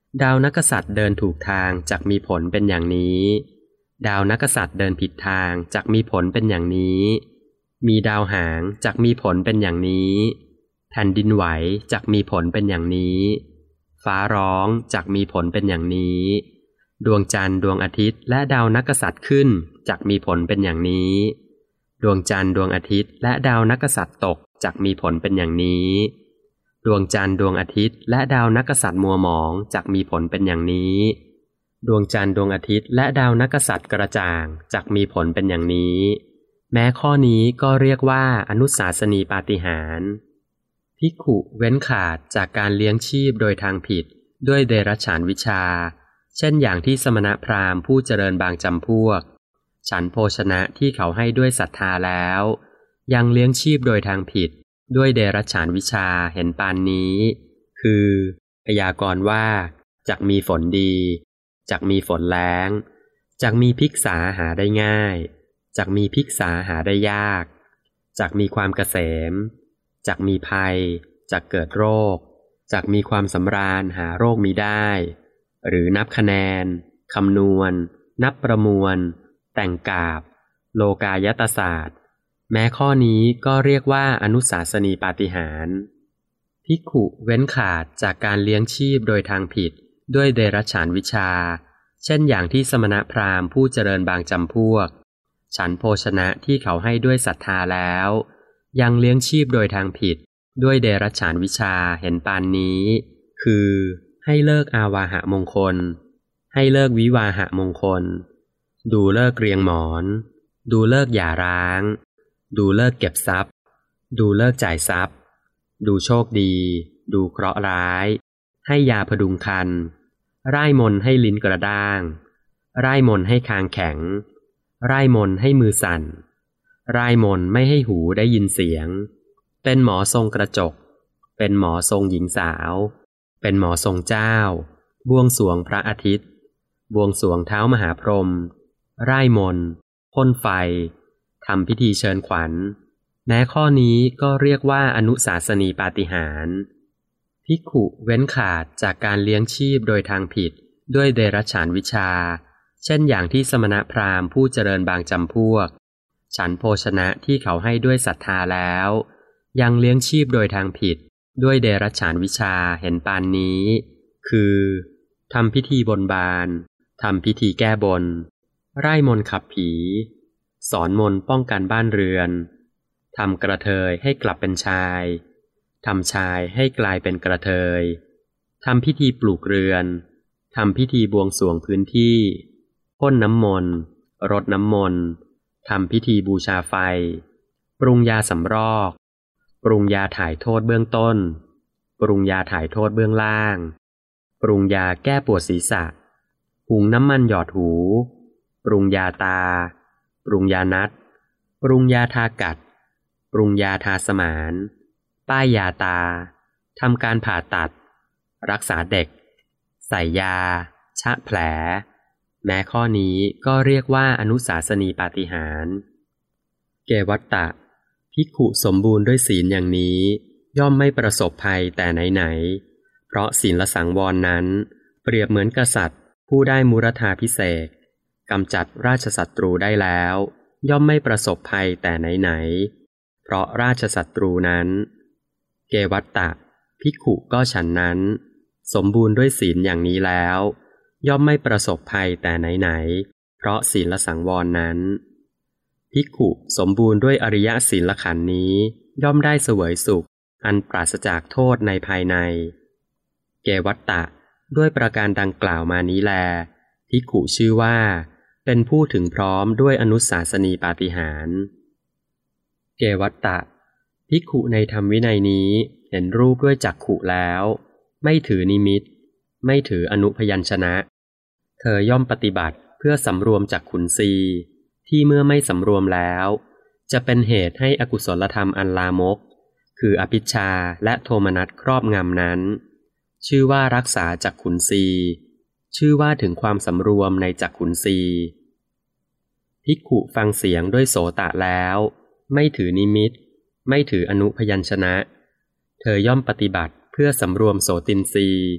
ดาวนักษัตริย์เดินถูกทางจักมีผลเป็นอย่างนี้ดาวนักษัตริย์เดินผิดทางจักมีผลเป็นอย่างนี้มีดาวหางจักมีผลเป็นอย่างนี้แผ่นดินไหวจักมีผลเป็นอย่างนี้ฟ้าร้องจักมีผลเป็นอย่างนี้ดวงจันทร์ดวงอาทิตย์และดาวนักษัตริย์ขึ้นจักมีผลเป็นอย่างนี้ดวงจันทร์ดวงอาทิตย์และดาวนักษัตริย์ตกจักมีผลเป็นอย่างนี้ดวงจันทร์ดวงอาทิตย์และดาวนักษัตริย์มัวหมองจักมีผลเป็นอย่างนี้ดวงจันทร์ดวงอาทิตย์และดาวนักษัตริย์กระจ่างจักมีผลเป็นอย่างนี้แม้ข้อนี้ก็เรียกว่าอนุสาสนีปาฏิหาริย์ภิกขุเว้นขาดจากการเลี้ยงชีพโดยทางผิดด้วยเดรัจฉานวิชาเช่นอย่างที่สมณพราหมณ์ผู้เจริญบางจำพวกฉันโภชนะที่เขาให้ด้วยศรัทธาแล้วยังเลี้ยงชีพโดยทางผิดด้วยเดรัจฉานวิชาเห็นปานนี้คือพยากรณ์ว่าจักมีฝนดีจักมีฝนแล้งจักมีภิกษาหาได้ง่ายจักมีภิกษาหาได้ยากจักมีความเกษมจักมีภัยจักเกิดโรคจักมีความสำราญหาโรคมิได้หรือนับคะแนนคำนวณนับประมวลแต่งกาบโลกายตศาสตร์แม้ข้อนี้ก็เรียกว่าอนุสาสนีปาฏิหาริย์ภิกขุเว้นขาดจากการเลี้ยงชีพโดยทางผิดด้วยเดรัจฉานวิชาเช่นอย่างที่สมณพราหมณ์ผู้เจริญบางจำพวกฉันโภชนะที่เขาให้ด้วยศรัทธาแล้วยังเลี้ยงชีพโดยทางผิดด้วยเดรัจฉานวิชาเห็นปานนี้คือให้เลิกอาวาหะมงคลให้เลิกวิวาหะมงคลดูเลิกเรียงหมอนดูเลิกหย่าร้างดูเลิกเก็บทรัพย์ดูเลิกจ่ายทรัพย์ดูโชคดีดูเคราะห์ร้ายให้ยาพดุงครรภ์ร่ายมนต์ให้ลิ้นกระด้างร่ายมนต์ให้คางแข็งร่ายมนต์ให้มือสั่นร่ายมนต์ไม่ให้หูได้ยินเสียงเป็นหมอทรงกระจกเป็นหมอทรงหญิงสาวเป็นหมอทรงเจ้าบวงสรวงพระอาทิตย์บวงสรวงเท้ามหาพรหมร่ายมนต์พ่นไฟทำพิธีเชิญขวัญแม้ข้อนี้ก็เรียกว่าอนุสาสนีปาฏิหาริย์ภิกขุเว้นขาดจากการเลี้ยงชีพโดยทางผิดด้วยเดรัจฉานวิชาเช่นอย่างที่สมณพราหมณ์ผู้เจริญบางจำพวกฉันโภชนะที่เขาให้ด้วยศรัทธาแล้วยังเลี้ยงชีพโดยทางผิดด้วยเดรัจฉานวิชาเห็นปานนี้คือทำพิธีบนบานทำพิธีแก้บนร่ายมนต์ขับผีสอนมนต์ป้องกันบ้านเรือนทำกระเทยให้กลับเป็นชายทำชายให้กลายเป็นกระเทยทำพิธีปลูกเรือนทำพิธีบวงสรวงพื้นที่พ่นน้ำมนต์รดน้ำมนต์ทำพิธีบูชาไฟปรุงยาสำรอกปรุงยาถ่ายโทษเบื้องต้นปรุงยาถ่ายโทษเบื้องล่างปรุงยาแก้ปวดศีรษะหุงน้ำมันหยอดหูปรุงยาตาปรุงยานัดปรุงยาทากัดปรุงยาทาสมานป้ายยาตาทำการผ่าตัดรักษาเด็กใส่ยาชะแผลแม้ข้อนี้ก็เรียกว่าอนุสาสนีปาฏิหาริย์เกวัตตะภิกขุสมบูรณ์ด้วยศีลอย่างนี้ย่อมไม่ประสบภัยแต่ไหนๆเพราะศีลสังวรนั้นเปรียบเหมือนกษัตริย์ผู้ได้มุรธาภิเษกกำจัดราชศัตรูได้แล้วย่อมไม่ประสบภัยแต่ไหนๆเพราะราชศัตรูนั้นเกวัตตะภิกขุก็ฉันนั้นสมบูรณ์ด้วยศีลอย่างนี้แล้วย่อมไม่ประสบภัยแต่ไหนๆเพราะศีลสังวรนั้นภิกขุสมบูรณ์ด้วยอริยศีลขันธ์นี้ย่อมได้เสวยสุขอันปราศจากโทษในภายในเกวัตตะด้วยประการดังกล่าวมานี้แลภิกขุชื่อว่าเป็นผู้ถึงพร้อมด้วยอนุสาสนีปาฏิหาริย์เกวัตตะภิกขุในธรรมวินัยนี้เห็นรูปด้วยจักขุแล้วไม่ถือนิมิตไม่ถืออนุพยัญชนะเธอย่อมปฏิบัติเพื่อสำรวมจักขุนสีที่เมื่อไม่สำรวมแล้วจะเป็นเหตุให้อกุศลธรรมอันลามกคืออภิชฌาและโทมนัสครอบงำนั้นชื่อว่ารักษาจักขุนสีชื่อว่าถึงความสำรวมในจักขุนสีภิกขุฟังเสียงด้วยโสตะแล้วไม่ถือนิมิตไม่ถืออนุพยัญชนะเธอย่อมปฏิบัติเพื่อสำรวมโสตินทรีย์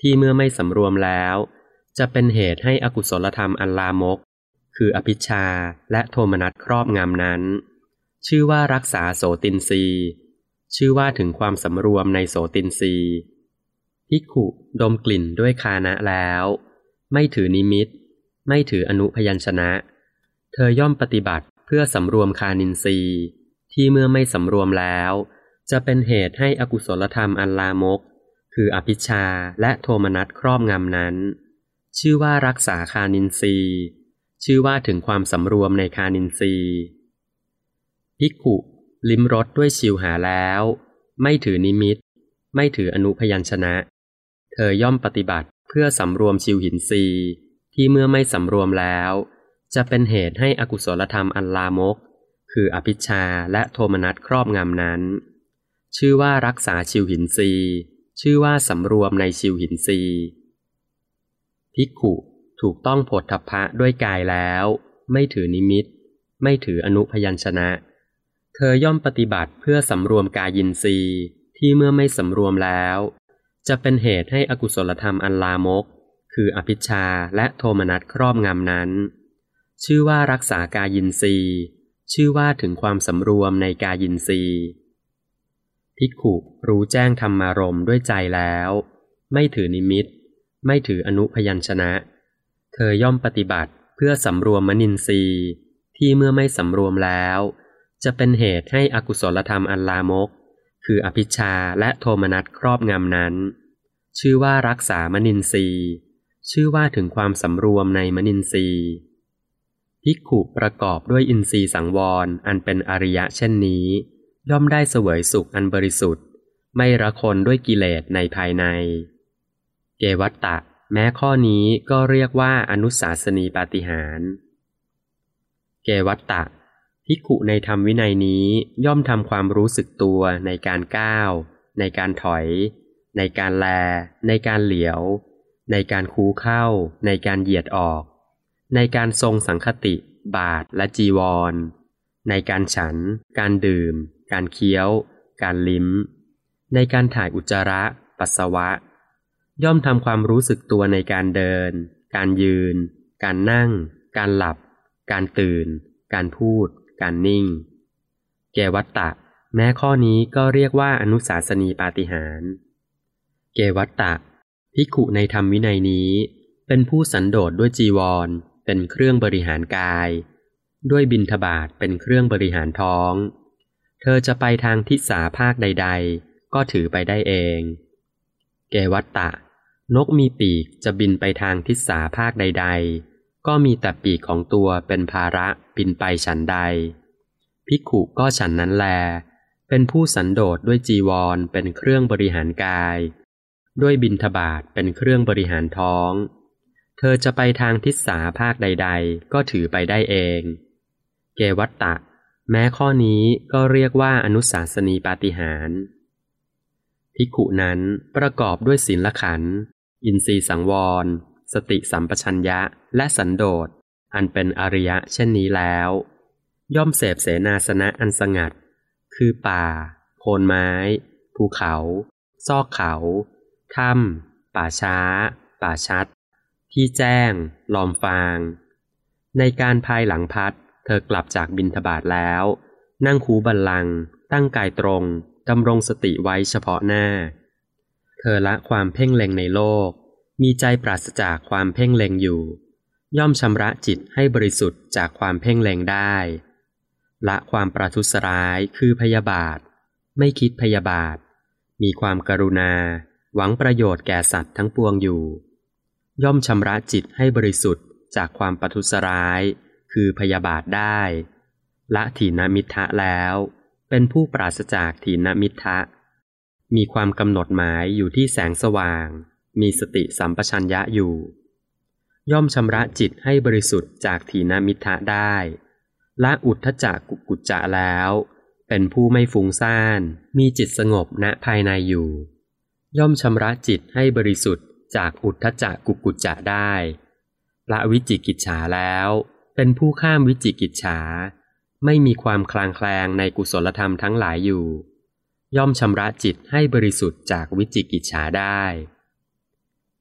ที่เมื่อไม่สำรวมแล้วจะเป็นเหตุให้อกุศลธรรมอันลามกคืออภิชฌาและโทมนัสครอบงำนั้นชื่อว่ารักษาโสตินทรีย์ชื่อว่าถึงความสำรวมในโสตินทรีย์ภิกขุดมกลิ่นด้วยคานะแล้วไม่ถือนิมิตไม่ถืออนุพยัญชนะเธอย่อมปฏิบัติเพื่อสำรวมคานินทรีย์ที่เมื่อไม่สำรวมแล้วจะเป็นเหตุให้อกุศลธรรมอันลามกคืออภิชฌาและโทมนัสครอบงำนั้นชื่อว่ารักษาคานินทรีย์ชื่อว่าถึงความสำรวมในคานินทรีย์ภิกขุลิ้มรสด้วยชิวหาแล้วไม่ถือนิมิตไม่ถืออนุพยัญชนะเธอย่อมปฏิบัติเพื่อสำรวมชิวหินทรีย์ที่เมื่อไม่สำรวมแล้วจะเป็นเหตุให้อกุศลธรรมอันลามกคืออภิชฌาและโทมนัสครอบงำนั้นชื่อว่ารักษาชิวหินทรีย์ชื่อว่าสำรวมในชิวหินทรีย์ภิกขุถูกต้องโผฏฐัพพะด้วยกายแล้วไม่ถือนิมิตไม่ถืออนุพยัญชนะเธอย่อมปฏิบัติเพื่อสำรวมกายินทรีย์ที่เมื่อไม่สำรวมแล้วจะเป็นเหตุให้อกุศลธรรมอันลามกคืออภิชฌาและโทมนัสครอบงำนั้นชื่อว่ารักษากายินทรีย์ชื่อว่าถึงความสำรวมในกายินทรีย์ภิกขุรู้แจ้งธรรมารมณ์ด้วยใจแล้วไม่ถือนิมิตไม่ถืออนุพยัญชนะเธอย่อมปฏิบัติเพื่อสำรวมมนินทรีย์ที่เมื่อไม่สำรวมแล้วจะเป็นเหตุให้อกุศลธรรมอันลามกคืออภิชฌาและโทมนัสครอบงำนั้นชื่อว่ารักษามนินทรีย์ชื่อว่าถึงความสำรวมในมนินทรีย์ภิกขุประกอบด้วยอินทรีย์สังวรอันเป็นอริยะเช่นนี้ย่อมได้เสวยสุขอันบริสุทธิ์ไม่ระคนด้วยกิเลสในภายในเกวัตตะแม้ข้อนี้ก็เรียกว่าอนุสาสนีปาฏิหาริย์เกวัตตะภิกขุในธรรมวินัยนี้ย่อมทำความรู้สึกตัวในการก้าวในการถอยในการแลในการเหลียวในการคูเข้าในการเหยียดออกในการทรงสังคติบาทและจีวรในการฉันการดื่มการเคี้ยวการลิ้มในการถ่ายอุจจาระปัสสาวะย่อมทำความรู้สึกตัวในการเดินการยืนการนั่งการหลับการตื่นการพูดการนิ่งเกวัตตะแม้ข้อนี้ก็เรียกว่าอนุสาสนีปาฏิหาริย์เกวัตตะภิกขุในธรรมวินัยนี้เป็นผู้สันโดษด้วยจีวรเป็นเครื่องบริหารกายด้วยบิณฑบาตเป็นเครื่องบริหารท้องเธอจะไปทางทิศาภาคใดๆก็ถือไปได้เองเกวัตตะนกมีปีกจะบินไปทางทิศาภาคใดๆก็มีแต่ปีกของตัวเป็นภาระบินไปฉันใดภิกขุก็ฉันนั้นแลเป็นผู้สันโดษด้วยจีวรเป็นเครื่องบริหารกายด้วยบิณฑบาตเป็นเครื่องบริหารท้องเธอจะไปทางทิศาภาคใดๆก็ถือไปได้เองเกวัตตะแม้ข้อนี้ก็เรียกว่าอนุสาสนีปาฏิหาริย์ภิกขุนั้นประกอบด้วยศีลขันธ์อินทรีย์สังวรสติสัมปชัญญะและสันโดษอันเป็นอริยะเช่นนี้แล้วย่อมเสพเสนาสนะอันสงัดคือป่าโคนไม้ภูเขาซอกเขาถ้ำป่าช้าป่าชัดที่แจ้งลอมฟางในการภายหลังพัดเธอกลับจากบิณฑบาตแล้วนั่งคูบัลลังก์ตั้งกายตรงดำรงสติไว้เฉพาะหน้าเธอละความเพ่งเล็งในโลกมีใจปราศจากความเพ่งเล็งอยู่ย่อมชำระจิตให้บริสุทธิ์จากความเพ่งเล็งได้ละความประทุษร้ายคือพยาบาทไม่คิดพยาบาทมีความกรุณาหวังประโยชน์แก่สัตว์ทั้งปวงอยู่ย่อมชำระจิตให้บริสุทธิ์จากความประทุษร้ายคือพยาบาทได้ละถีนมิทธะแล้วเป็นผู้ปราศจากถีนมิทธะมีความกำหนดหมายอยู่ที่แสงสว่างมีสติสัมปชัญญะอยู่ย่อมชำระจิตให้บริสุทธิ์จากถีนมิทธะได้ละอุทธัจจกุกุจจะแล้วเป็นผู้ไม่ฟุ้งซ่านมีจิตสงบณภายในอยู่ย่อมชำระจิตให้บริสุทธิ์จากอุทธัจจกุกุจจะได้ละวิจิกิจฉาแล้วเป็นผู้ข้ามวิจิกิจฉาไม่มีความคลางแคลงในกุศลธรรมทั้งหลายอยู่ย่อมชำระจิตให้บริสุทธิ์จากวิจิกิจฉาได้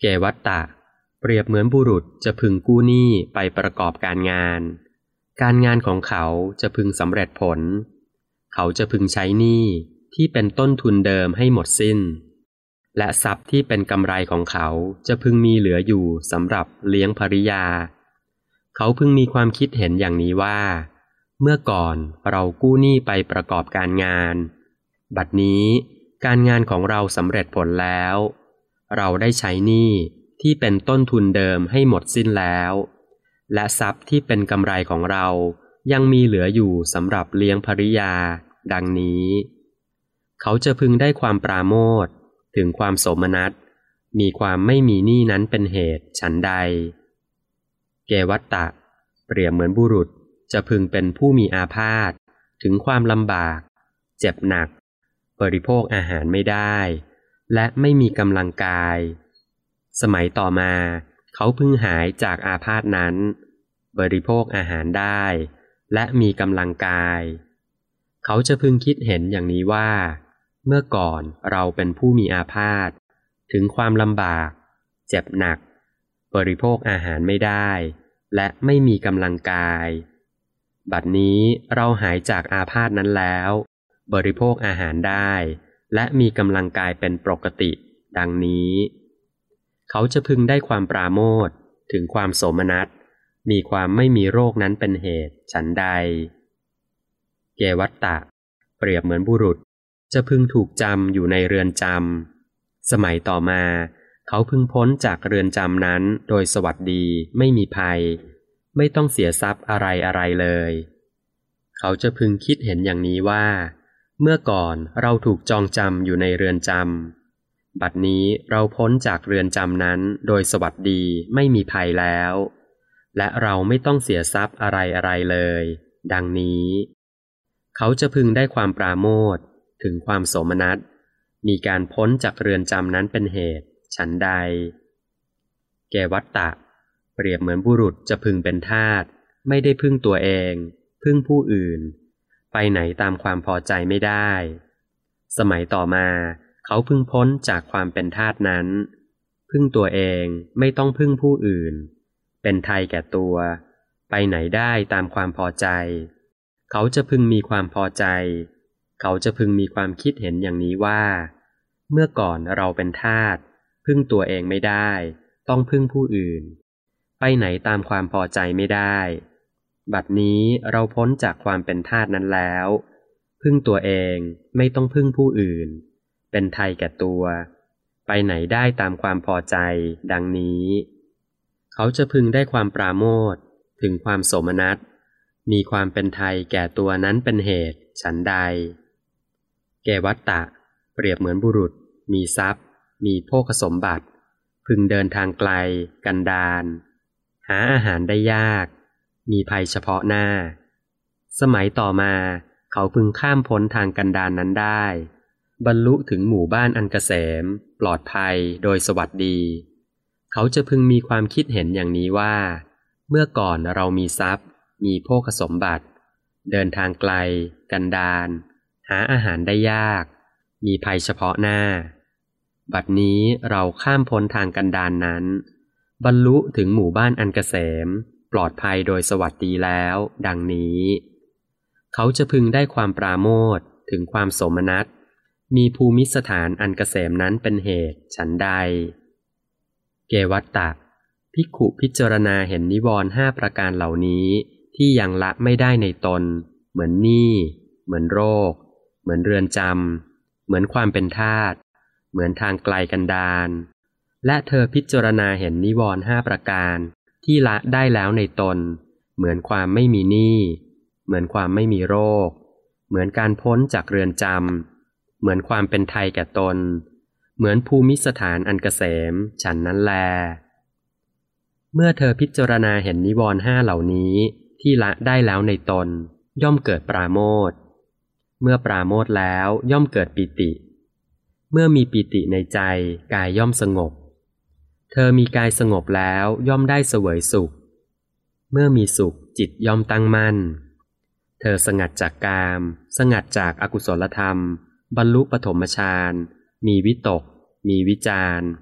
เกวัตตะเปรียบเหมือนบุรุษจะพึงกู้หนี้ไปประกอบการงานการงานของเขาจะพึงสำเร็จผลเขาจะพึงใช้หนี้ที่เป็นต้นทุนเดิมให้หมดสิ้นและทรัพย์ที่เป็นกำไรของเขาจะพึงมีเหลืออยู่สำหรับเลี้ยงภริยาเขาพึงมีความคิดเห็นอย่างนี้ว่าเมื่อก่อนเรากู้หนี้ไปประกอบการงานบัดนี้การงานของเราสำเร็จผลแล้วเราได้ใช้หนี้ที่เป็นต้นทุนเดิมให้หมดสิ้นแล้วและทรัพย์ที่เป็นกำไรของเรายังมีเหลืออยู่สำหรับเลี้ยงภริยาดังนี้เขาจะพึงได้ความปราโมทย์ถึงความโสมนัสมีความไม่มีหนี้นั้นเป็นเหตุฉันใดเกวัตตะเปรียบเหมือนบุรุษจะพึงเป็นผู้มีอาพาธถึงความลำบากเจ็บหนักบริโภคอาหารไม่ได้และไม่มีกำลังกายสมัยต่อมาเขาพึงหายจากอาพาธนั้นบริโภคอาหารได้และมีกำลังกายเขาจะพึงคิดเห็นอย่างนี้ว่าเมื่อก่อนเราเป็นผู้มีอาพาธถึงความลำบากเจ็บหนักบริโภคอาหารไม่ได้และไม่มีกำลังกายบัดนี้เราหายจากอาพาธนั้นแล้วบริโภคอาหารได้และมีกำลังกายเป็นปกติดังนี้เขาจะพึงได้ความปราโมทย์ถึงความโสมนัสมีความไม่มีโรคนั้นเป็นเหตุฉันใดเกวัตตะเปรียบเหมือนบุรุษจะพึงถูกจำอยู่ในเรือนจำสมัยต่อมาเขาพึงพ้นจากเรือนจำนั้นโดยสวัสดีไม่มีภัยไม่ต้องเสียทรัพย์อะไรอะไรเลยเขาจะพึงคิดเห็นอย่างนี้ว่าเมื่อก่อนเราถูกจองจำอยู่ในเรือนจำบัดนี้เราพ้นจากเรือนจำนั้นโดยสวัสดีไม่มีภัยแล้วและเราไม่ต้องเสียทรัพย์อะไรอะไรเลยดังนี้เขาจะพึงได้ความปราโมทย์ถึงความโสมนัสมีการพ้นจากเรือนจำนั้นเป็นเหตุฉันใดเกวัตตะเปรียบเหมือนบุรุษจะพึงเป็นทาสไม่ได้พึ่งตัวเองพึ่งผู้อื่นไปไหนตามความพอใจไม่ได้สมัยต่อมาเขาพึงพ้นจากความเป็นทาสนั้นพึ่งตัวเองไม่ต้องพึ่งผู้อื่นเป็นไทยแก่ตัวไปไหนได้ตามความพอใจเขาจะพึงมีความพอใจเขาจะพึงมีความคิดเห็นอย่างนี้ว่าเมื่อก่อนเราเป็นทาสพึ่งตัวเองไม่ได้ต้องพึ่งผู้อื่นไปไหนตามความพอใจไม่ได้บัดนี้เราพ้นจากความเป็นทาสนั้นแล้วพึ่งตัวเองไม่ต้องพึ่งผู้อื่นเป็นไทยแก่ตัวไปไหนได้ตามความพอใจดังนี้เขาจะพึงได้ความปราโมทย์ถึงความโสมนัสมีความเป็นไทยแก่ตัวนั้นเป็นเหตุฉันใดเกวัตตะเปรียบเหมือนบุรุษมีทรัพย์มีโภคสมบัติพึงเดินทางไกลกันดารหาอาหารได้ยากมีภัยเฉพาะหน้าสมัยต่อมาเขาพึงข้ามพ้นทางกันดารนั้นได้บรรลุถึงหมู่บ้านอันเกษมปลอดภัยโดยสวัสดีเขาจะพึงมีความคิดเห็นอย่างนี้ว่าเมื่อก่อนเรามีทรัพย์มีโภคสมบัติเดินทางไกลกันดารหาอาหารได้ยากมีภัยเฉพาะหน้าบัดนี้เราข้ามพ้นทางกันดารนั้นบรรลุถึงหมู่บ้านอันเกษมปลอดภัยโดยสวัสดีแล้วดังนี้เขาจะพึงได้ความปราโมทย์ถึงความโสมนัสมีภูมิสถานอันเกษมนั้นเป็นเหตุฉันใดเกวัตตะภิกขุพิจารณาเห็นนิวรณ์ห้าประการเหล่านี้ที่ยังละไม่ได้ในตนเหมือนหนี้เหมือนโรคเหมือนเรือนจำเหมือนความเป็นทาสเหมือนทางไกลกันดารและเธอพิจารณาเห็นนิวรณ์ห้าประการที่ละได้แล้วในตนเหมือนความไม่มีหนี้เหมือนความไม่มีโรคเหมือนการพ้นจากเรือนจำเหมือนความเป็นไทยแก่ตนเหมือนภูมิสถานอันเกษมฉันนั้นแลเมื่อเธอพิจารณาเห็นนิวรณ์ห้าเหล่านี้ที่ละได้แล้วในตนย่อมเกิดปราโมทย์เมื่อปราโมทย์แล้วย่อมเกิดปิติเมื่อมีปิติในใจกายย่อมสงบเธอมีกายสงบแล้วย่อมได้เสวยสุขเมื่อมีสุขจิตย่อมตั้งมั่นเธอสงัดจากกามสงัดจากอกุศลธรรมบรรลุปฐมฌานมีวิตกมีวิจาร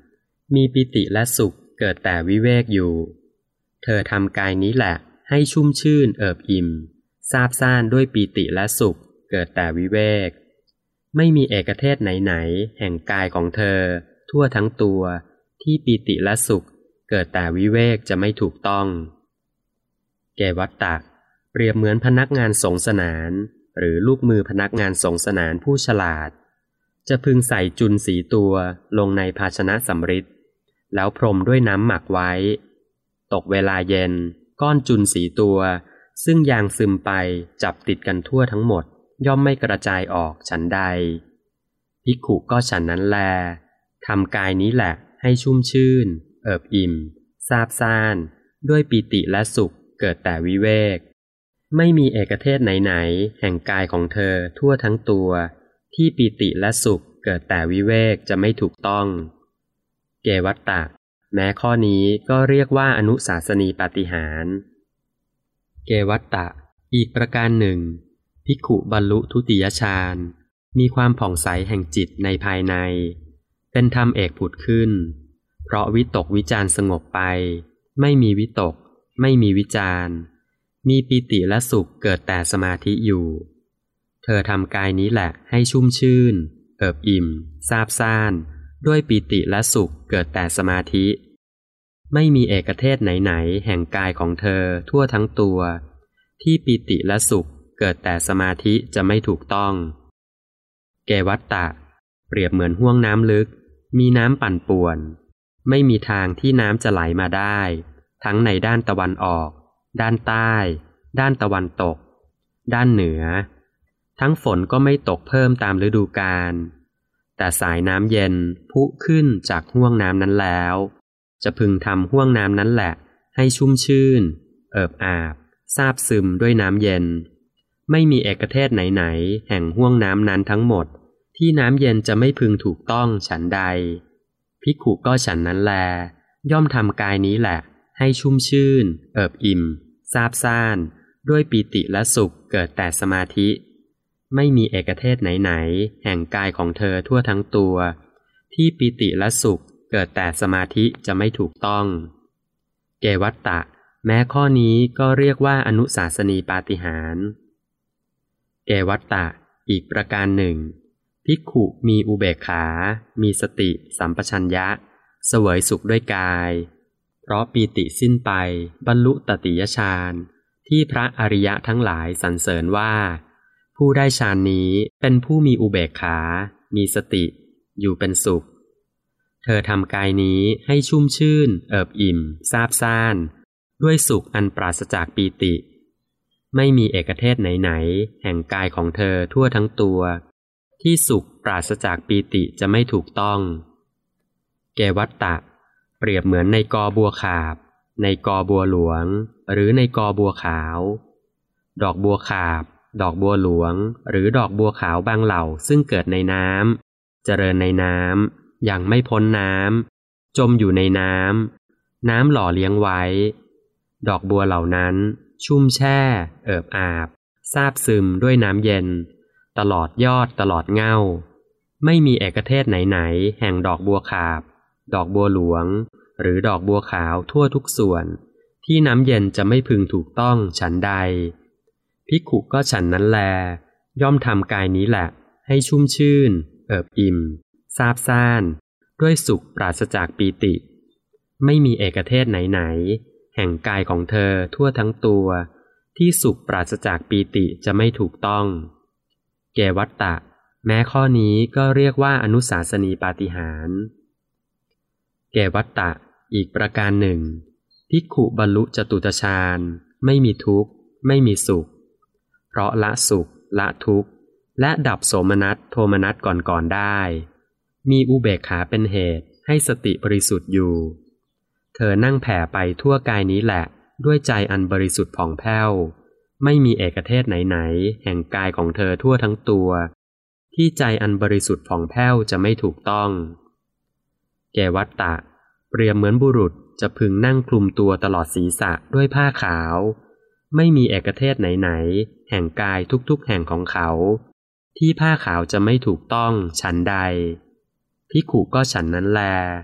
มีปิติและสุขเกิดแต่วิเวกอยู่เธอทำกายนี้แหละให้ชุ่มชื่นเอิบอิ่มซาบซ่านด้วยปิติและสุขเกิดแต่วิเวกไม่มีเอกเทศไหนๆแห่งกายของเธอทั่วทั้งตัวที่ปิติและสุขเกิดแต่วิเวกจะไม่ถูกต้องเกวัตตะเปรียบเหมือนพนักงานสงสนานหรือลูกมือพนักงานสงสนานผู้ฉลาดจะพึงใส่จุลสีตัวลงในภาชนะสำริดแล้วพรมด้วยน้ำหมักไว้ตกเวลาเย็นก้อนจุลสีตัวซึ่งยางซึมไปจับติดกันทั่วทั้งหมดย่อมไม่กระจายออกฉันใดภิกขุก็ฉันนั้นแลทำกายนี้แหละให้ชุ่มชื่นเอิบอิ่มซาบซ่านด้วยปิติและสุขเกิดแต่วิเวกไม่มีเอกเทศไหนๆแห่งกายของเธอทั่วทั้งตัวที่ปิติและสุขเกิดแต่วิเวกจะไม่ถูกต้องเกวัตตะแม้ข้อนี้ก็เรียกว่าอนุสาสนีปาฏิหาริย์เกวัตตะอีกประการหนึ่งภิกขุบรรลุทุติยฌานมีความผ่องใสแห่งจิตในภายในเป็นธรรมเอกผุดขึ้นเพราะวิตกวิจารสงบไปไม่มีวิตกไม่มีวิจารมีปิติและสุขเกิดแต่สมาธิอยู่เธอทำกายนี้แหละให้ชุ่มชื่นเอิบอิ่มซาบซ่านด้วยปิติและสุขเกิดแต่สมาธิไม่มีเอกเทศไหนๆแห่งกายของเธอทั่วทั้งตัวที่ปิติและสุขเกิดแต่สมาธิจะไม่ถูกต้องเกวัตตะเปรียบเหมือนห้วงน้ำลึกมีน้ำปั่นป่วนไม่มีทางที่น้ำจะไหลมาได้ทั้งในด้านตะวันออกด้านใต้ด้านตะวันตกด้านเหนือทั้งฝนก็ไม่ตกเพิ่มตามฤดูกาลแต่สายน้ำเย็นพุขึ้นจากห้วงน้ำนั้นแล้วจะพึงทำห้วงน้ำนั้นแหละให้ชุ่มชื่นเอิบอาบซาบซึมด้วยน้ำเย็นไม่มีเอกเทศไหนๆแห่งห้วงน้ำนั้นทั้งหมดที่น้ำเย็นจะไม่พึงถูกต้องฉันใดภิกขุก็ฉันนั้นแลย่อมทำกายนี้แหละให้ชุ่มชื่นเอิบอิ่มซาบซ่านด้วยปิติและสุขเกิดแต่สมาธิไม่มีเอกเทศไหนๆแห่งกายของเธอทั่วทั้งตัวที่ปิติและสุขเกิดแต่สมาธิจะไม่ถูกต้องเกวัตตะแม้ข้อนี้ก็เรียกว่าอนุสาสนีปาฏิหาริย์เกวัตตะอีกประการหนึ่งภิกขุมีอุเบกขามีสติสัมปชัญญะเสวยสุขด้วยกายเพราะปีติสิ้นไปบรรลุตติยฌานที่พระอริยะทั้งหลายสรรเสริญว่าผู้ได้ฌานนี้เป็นผู้มีอุเบกขามีสติอยู่เป็นสุขเธอทำกายนี้ให้ชุ่มชื่นเอิบอิ่มซาบซ่านด้วยสุขอันปราศจากปีติไม่มีเอกเทศไหนๆแห่งกายของเธอทั่วทั้งตัวที่สุขปราศจากปีติจะไม่ถูกต้องเกวัตตะเปรียบเหมือนในกอบัวขาบในกอบัวหลวงหรือในกอบัวขาวดอกบัวขาบดอกบัวหลวงหรือดอกบัวขาวบางเหล่าซึ่งเกิดในน้ำเจริญในน้ำยังไม่พ้นน้ำจมอยู่ในน้ำน้ำหล่อเลี้ยงไว้ดอกบัวเหล่านั้นชุ่มแช่เอิบอาบซาบซึมด้วยน้ำเย็นตลอดยอดตลอดเง่าไม่มีเอกเทศไหนๆแห่งดอกบัวขาบดอกบัวหลวงหรือดอกบัวขาวทั่วทุกส่วนที่น้ำเย็นจะไม่พึงถูกต้องฉันใดภิกขุก็ฉันนั้นแลย่อมทำกายนี้แหละให้ชุ่มชื่นเอิบอิ่มซาบซ่านด้วยสุขปราศจากปีติไม่มีเอกเทศไหนๆแห่งกายของเธอทั่วทั้งตัวที่สุขปราศจากปีติจะไม่ถูกต้องเกวัตตะแม้ข้อนี้ก็เรียกว่าอนุสาสนีปาฏิหาริย์เกวัตตะอีกประการหนึ่งภิกขุบรรลุจตุตฌานไม่มีทุกข์ไม่มีสุขเพราะละสุขละทุกข์และดับโสมนัสโทมนัสก่อนๆได้มีอุเบกขาเป็นเหตุให้สติบริสุทธิ์อยู่เธอนั่งแผ่ไปทั่วกายนี้แหละด้วยใจอันบริสุทธิ์ผ่องแผ้วไม่มีเอกเทศไหนๆแห่งกายของเธอทั่วทั้งตัวที่ใจอันบริสุทธิ์ผ่องแผ้วจะไม่ถูกต้องเกวัตตะเปรียบเหมือนบุรุษจะพึงนั่งคลุมตัวตลอดศีรษะด้วยผ้าขาวไม่มีเอกเทศไหนๆแห่งกายทุกๆแห่งของเขาที่ผ้าขาวจะไม่ถูกต้องฉันใดภิกขุก็ฉันนั้นแล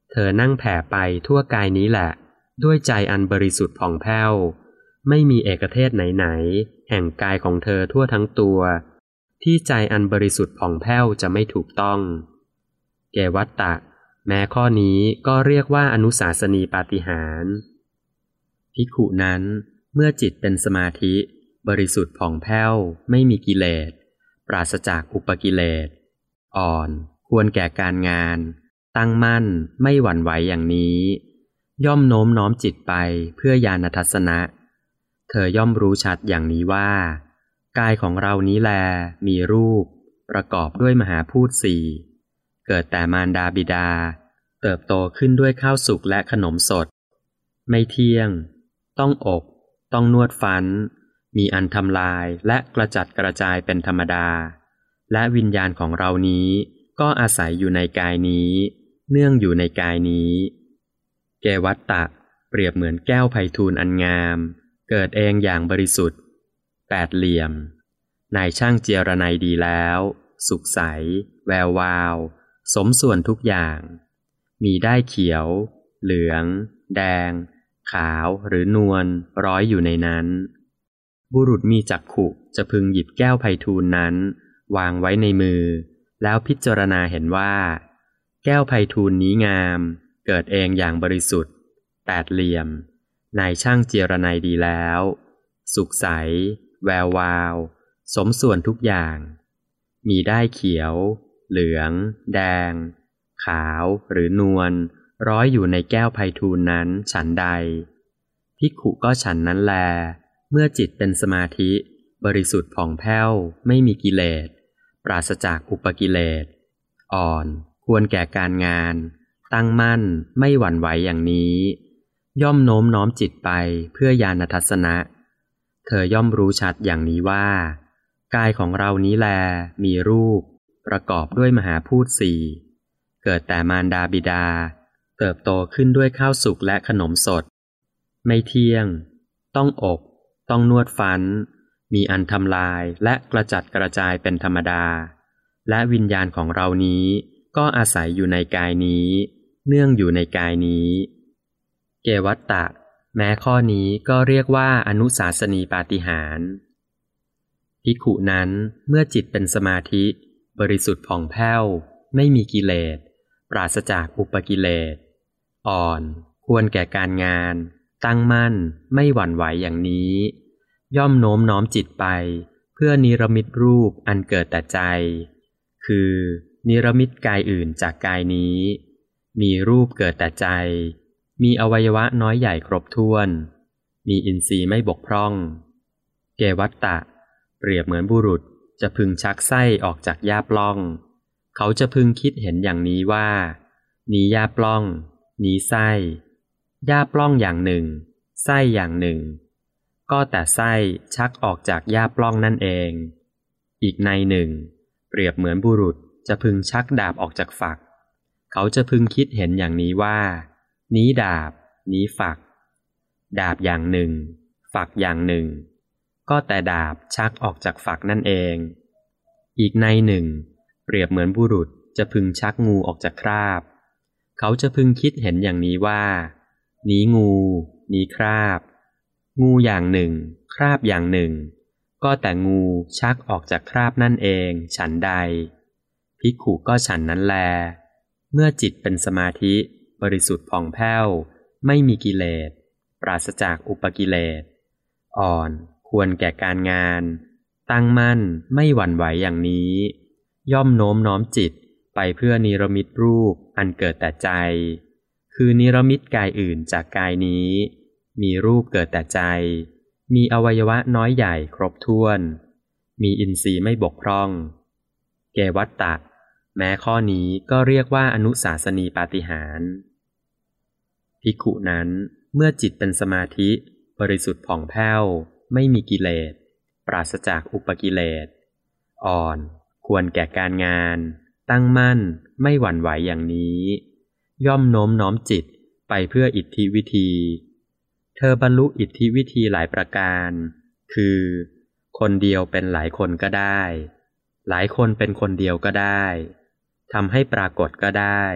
เธอนั่งแผ่ไปทั่วกายนี้แหละด้วยใจอันบริสุทธิ์ผ่องแผ้วไม่มีเอกเทศไหนๆแห่งกายของเธอทั่วทั้งตัวที่ใจอันบริสุทธิ์ผ่องแผ้วจะไม่ถูกต้องเกวัตตะแม้ข้อนี้ก็เรียกว่าอนุสาสนีปาฏิหาริย์ภิกขุนั้นเมื่อจิตเป็นสมาธิบริสุทธิ์ผ่องแผ้วไม่มีกิเลสปราศจากอุปกิเลสอ่อนควรแก่การงานตั้งมั่นไม่หวั่นไหวอย่างนี้ย่อมโน้มน้อมจิตไปเพื่อญาณทัสสนะเธอย่อมรู้ชัดอย่างนี้ว่ากายของเรานี้แลมีรูปประกอบด้วยมหาพูดสี่เกิดแต่มารดาบิดาเติบโตขึ้นด้วยข้าวสุกและขนมสดไม่เที่ยงต้องอบต้องนวดฟันมีอันทำลายและกระจัดกระจายเป็นธรรมดาและวิญญาณของเรานี้ก็อาศัยอยู่ในกายนี้เนื่องอยู่ในกายนี้เกวัตตะเปรียบเหมือนแก้วไพฑูรย์อันงามเกิดเองอย่างบริสุทธิ์แปดเหลี่ยมนายช่างเจียรนัยดีแล้วสุขใสแวววาวสมส่วนทุกอย่างมีได้เขียวเหลืองแดงขาวหรือนวลร้อยอยู่ในนั้นบุรุษมีจักขุจะพึงหยิบแก้วไพฑูรย์นั้นวางไว้ในมือแล้วพิจารณาเห็นว่าแก้วไพฑูรย์นี้งามเกิดเองอย่างบริสุทธิ์แปดเหลี่ยมนายช่างเจียรนัยดีแล้วสุขใสแวววาวสมส่วนทุกอย่างมีได้เขียวเหลืองแดงขาวหรือนวลร้อยอยู่ในแก้วไพฑูรย์นั้นฉันใดภิกขุก็ฉันนั้นแลเมื่อจิตเป็นสมาธิบริสุทธิ์ผ่องแผ้วไม่มีกิเลสปราศจากอุปกิเลสอ่อนควรแก่การงานตั้งมั่นไม่หวั่นไหวอย่างนี้ย่อมโน้มน้อมจิตไปเพื่อญาณทัสสนะเธอย่อมรู้ชัดอย่างนี้ว่ากายของเรานี้แลมีรูปประกอบด้วยมหาพูดสี่เกิดแต่มารดาบิดาเติบโตขึ้นด้วยข้าวสุกและขนมสดไม่เที่ยงต้องอบต้องนวดฟันมีอันทำลายและกระจัดกระจายเป็นธรรมดาและวิญญาณของเรานี้ก็อาศัยอยู่ในกายนี้เนื่องอยู่ในกายนี้เกวัตตะแม้ข้อนี้ก็เรียกว่าอนุสาสนีปาฏิหาริย์ภิกขุนั้นเมื่อจิตเป็นสมาธิบริสุทธิ์ผ่องแผ้วไม่มีกิเลสปราศจากอุปกิเลสอ่อนควรแก่การงานตั้งมั่นไม่หวั่นไหวอย่างนี้ย่อมโน้มน้อมจิตไปเพื่อนิรมิตรูปอันเกิดแต่ใจคือนิรมิตกายอื่นจากกายนี้มีรูปเกิดแต่ใจมีอวัยวะน้อยใหญ่ครบถ้วนมีอินทรีย์ไม่บกพร่องเกวัตตะเปรียบเหมือนบุรุษจะพึงชักไส้ออกจากหญ้าปล้องเขาจะพึงคิดเห็นอย่างนี้ว่านี้หญ้าปล้องนี้ไส้หญ้าปล้องอย่างหนึ่งไส้อย่างหนึ่งก็แต่ไส้ชักออกจากหญ้าปล้องนั่นเองอีกในหนึ่งเปรียบเหมือนบุรุษจะพึงชักดาบออกจากฝักเขาจะพึงคิดเห็นอย่างนี้ว่านี้ดาบนี้ฝักดาบอย่างหนึ่งฝักอย่างหนึ่งก็แต่ดาบชักออกจากฝักนั่นเองอีกในหนึ่งเปรียบเหมือนบุรุษจะพึงชักงูออกจากคราบเขาจะพึงคิดเห็นอย่างนี้ว่านี้งูนี้คราบงูอย่างหนึ่งคราบอย่างหนึ่งก็แต่งูชักออกจากคราบนั่นเองฉันใดภิกขุก็ฉันนั้นแลเมื่อจิตเป็นสมาธิบริสุทธิ์ผ่องแผ้วไม่มีกิเลสปราศจากอุปกิเลสอ่อนควรแก่การงานตั้งมั่นไม่หวั่นไหวอย่างนี้ย่อมโน้มน้อมจิตไปเพื่อนิรมิตรูปอันเกิดแต่ใจคือนิรมิตกายอื่นจากกายนี้มีรูปเกิดแต่ใจมีอวัยวะน้อยใหญ่ครบถ้วนมีอินทรีย์ไม่บกพร่องเกวัตตะแม้ข้อนี้ก็เรียกว่าอนุสาสนีปาฏิหาริย์ภิกขุนั้นเมื่อจิตเป็นสมาธิบริสุทธิ์ผ่องแผ้วไม่มีกิเลสปราศจากอุปกิเลสอ่อนควรแก่การงานตั้งมั่นไม่หวั่นไหวอย่างนี้ย่อมโน้มน้อมจิตไปเพื่ออิทธิวิธีเธอบรรลุอิทธิวิธีหลายประการคือคนเดียวเป็นหลายคนก็ได้หลายคนเป็นคนเดียวก็ได้ทำให้ปรากฏก็ได้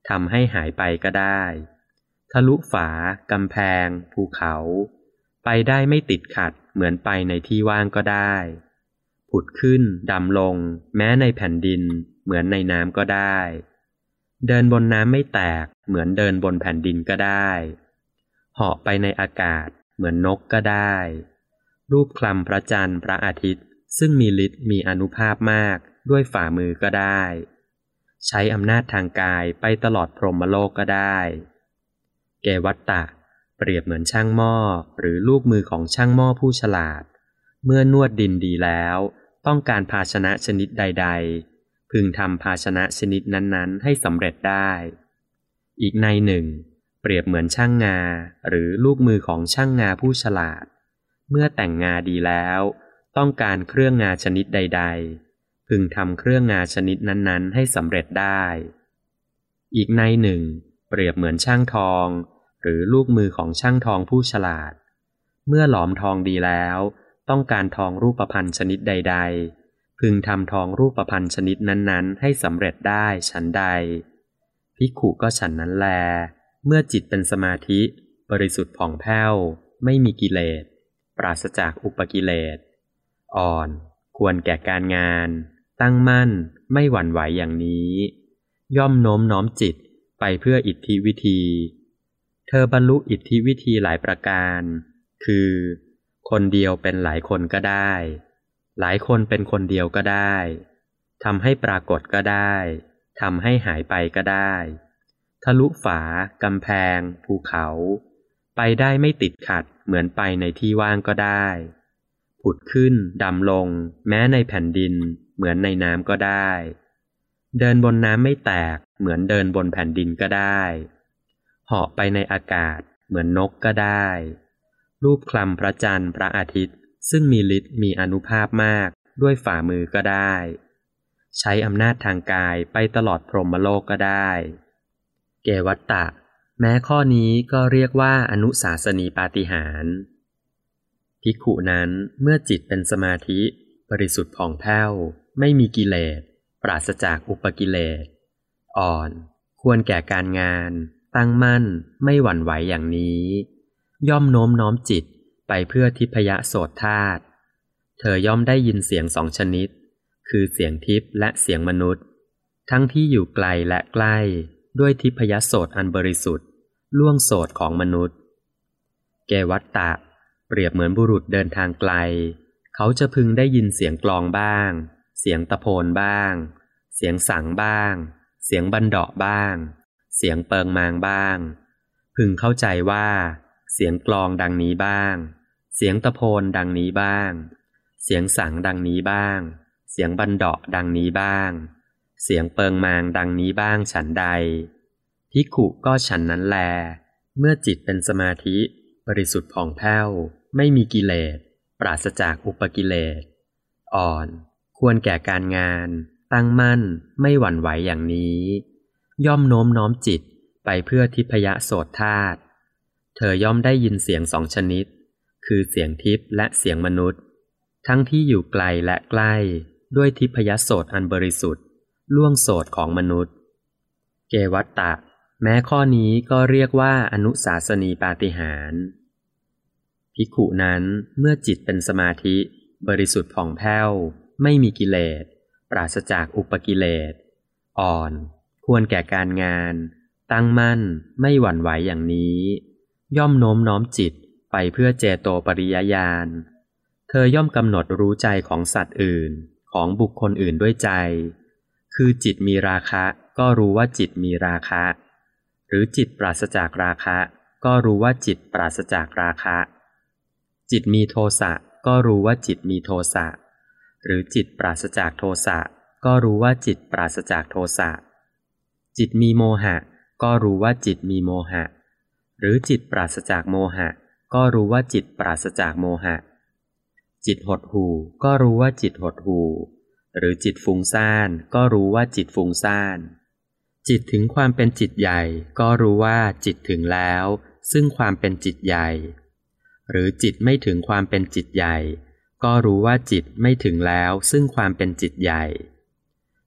ทำให้หายไปก็ได้ทะลุฝากำแพงภูเขาไปได้ไม่ติดขัดเหมือนไปในที่ว่างก็ได้ผุดขึ้นดำลงแม้ในแผ่นดินเหมือนในน้ำก็ได้เดินบนน้ำไม่แตกเหมือนเดินบนแผ่นดินก็ได้เหาะไปในอากาศเหมือนนกก็ได้รูปคลำพระจันทร์พระอาทิตย์ซึ่งมีฤทธิ์มีอานุภาพมากด้วยฝ่ามือก็ได้ใช้อำนาจทางกายไปตลอดพรหมโลกก็ได้เกวัตตะเปรียบเหมือนช่างหม้อหรือลูกมือของช่างหม้อผู้ฉลาดเมื่อนวดดินดีแล้วต้องการภาชนะชนิดใดๆพึงทำภาชนะชนิดนั้นๆให้สำเร็จได้อีกในหนึ่งเปรียบเหมือนช่างงาหรือลูกมือของช่างงาผู้ฉลาดเมื่อแต่งงาดีแล้วต้องการเครื่องงาชนิดใดๆพึงทำเครื่องงาชนิดนั้นๆให้สำเร็จได้อีกในหนึ่งเปรียบเหมือนช่างทองหรือลูกมือของช่างทองผู้ฉลาดเมื่อหลอมทองดีแล้วต้องการทองรูปพรรณชนิดใดๆพึงทำทองรูปพรรณชนิดนั้นๆให้สำเร็จได้ฉันใดภิกขุก็ฉันนั้นแลเมื่อจิตเป็นสมาธิบริสุทธิ์ผ่องแผ้วไม่มีกิเลสปราศจากอุปกิเลสอ่อนควรแก่การงานตั้งมั่นไม่หวั่นไหวอย่างนี้ย่อมโน้มน้อมจิตไปเพื่ออิทธิวิธีเธอบรรลุอิทธิวิธีหลายประการคือคนเดียวเป็นหลายคนก็ได้หลายคนเป็นคนเดียวก็ได้ทำให้ปรากฏก็ได้ทำให้หายไปก็ได้ทะลุฝากำแพงภูเขาไปได้ไม่ติดขัดเหมือนไปในที่ว่างก็ได้ผุดขึ้นดำลงแม้ในแผ่นดินเหมือนในน้ำก็ได้เดินบนน้ำไม่แตกเหมือนเดินบนแผ่นดินก็ได้เหาะไปในอากาศเหมือนนกก็ได้รูปคลำพระจันทร์พระอาทิตย์ซึ่งมีฤทธิ์มีอานุภาพมากด้วยฝ่ามือก็ได้ใช้อำนาจทางกายไปตลอดพรหมโลกก็ได้เกวัตตะแม้ข้อนี้ก็เรียกว่าอนุสาสนีปาฏิหาริย์ภิกขุนั้นเมื่อจิตเป็นสมาธิบริสุทธิ์ผ่องแผ้วไม่มีกิเลสปราศจากอุปกิเลสอ่อนควรแก่การงานตั้งมั่นไม่หวั่นไหวอย่างนี้ย่อมโน้มน้อมจิตไปเพื่อทิพยโสตธาตุเธอย่อมได้ยินเสียงสองชนิดคือเสียงทิพย์และเสียงมนุษย์ทั้งที่อยู่ไกลและใกล้ด้วยทิพยโสตอันบริสุทธิ์ล่วงโสตของมนุษย์เกวัตตะเปรียบเหมือนบุรุษเดินทางไกลเขาจะพึงได้ยินเสียงกลองบ้างเสียงตะโพนบ้างเสียงสังบ้างเสียงบันเดาะบ้างเสียงเปิงมางบ้างพึงเข้าใจว่าเสียงกลองดังนี้บ้างเสียงตะโพนดังนี้บ้างเสียงสังดังนี้บ้างเสียงบันเดาะดังนี้บ้างเสียงเปิงมางดังนี้บ้างฉันใดภิกขุก็ฉันนั้นแลเมื่อจิตเป็นสมาธิบริสุทธิ์ผ่องแผ้วไม่มีกิเลสปราศจากอุปกิเลสอ่อนควรแก่การงานตั้งมั่นไม่หวั่นไหวอย่างนี้ย่อมโน้มน้อมจิตไปเพื่อทิพยโสตธาตุเธอย่อมได้ยินเสียงสองชนิดคือเสียงทิพย์และเสียงมนุษย์ทั้งที่อยู่ไกลและใกล้ด้วยทิพยโสตอันบริสุทธิ์ล่วงโสตของมนุษย์เกวัตตะแม้ข้อนี้ก็เรียกว่าอนุสาสนีปาฏิหาริย์ภิกขุนั้นเมื่อจิตเป็นสมาธิบริสุทธิ์ผ่องแผ้วไม่มีกิเลสปราศจากอุปกิเลสอ่อนควรแก่การงานตั้งมั่นไม่หวั่นไหวอย่างนี้ย่อมโน้มน้อมจิตไปเพื่อเจโตปริยญาณเธอย่อมกำหนดรู้ใจของสัตว์อื่นของบุคคลอื่นด้วยใจคือจิตมีราคะก็รู้ว่าจิตมีราคะหรือจิตปราศจากราคะก็รู้ว่าจิตปราศจากราคะจิตมีโทสะก็รู้ว่าจิตมีโทสะหรือจิตปราศจากโทสะก็รู้ว่าจิตปราศจากโทสะจิตมีโมหะก็รู้ว่าจิตมีโมหะหรือจิตปราศจากโมหะก็รู้ว่าจิตปราศจากโมหะจิตหดหู่ก็รู้ว่าจิตหดหู่หรือจิตฟุ้งซ่านก็รู้ว่าจิตฟุ้งซ่านจิตถึงความเป็นจิตใหญ่ก็รู้ว่าจิตถึงแล้วซึ่งความเป็นจิตใหญ่หรือจิตไม่ถึงความเป็นจิตใหญ่ก็รู้ว่าจิตไม่ถึงแล้วซึ่งความเป็นจิตใหญ่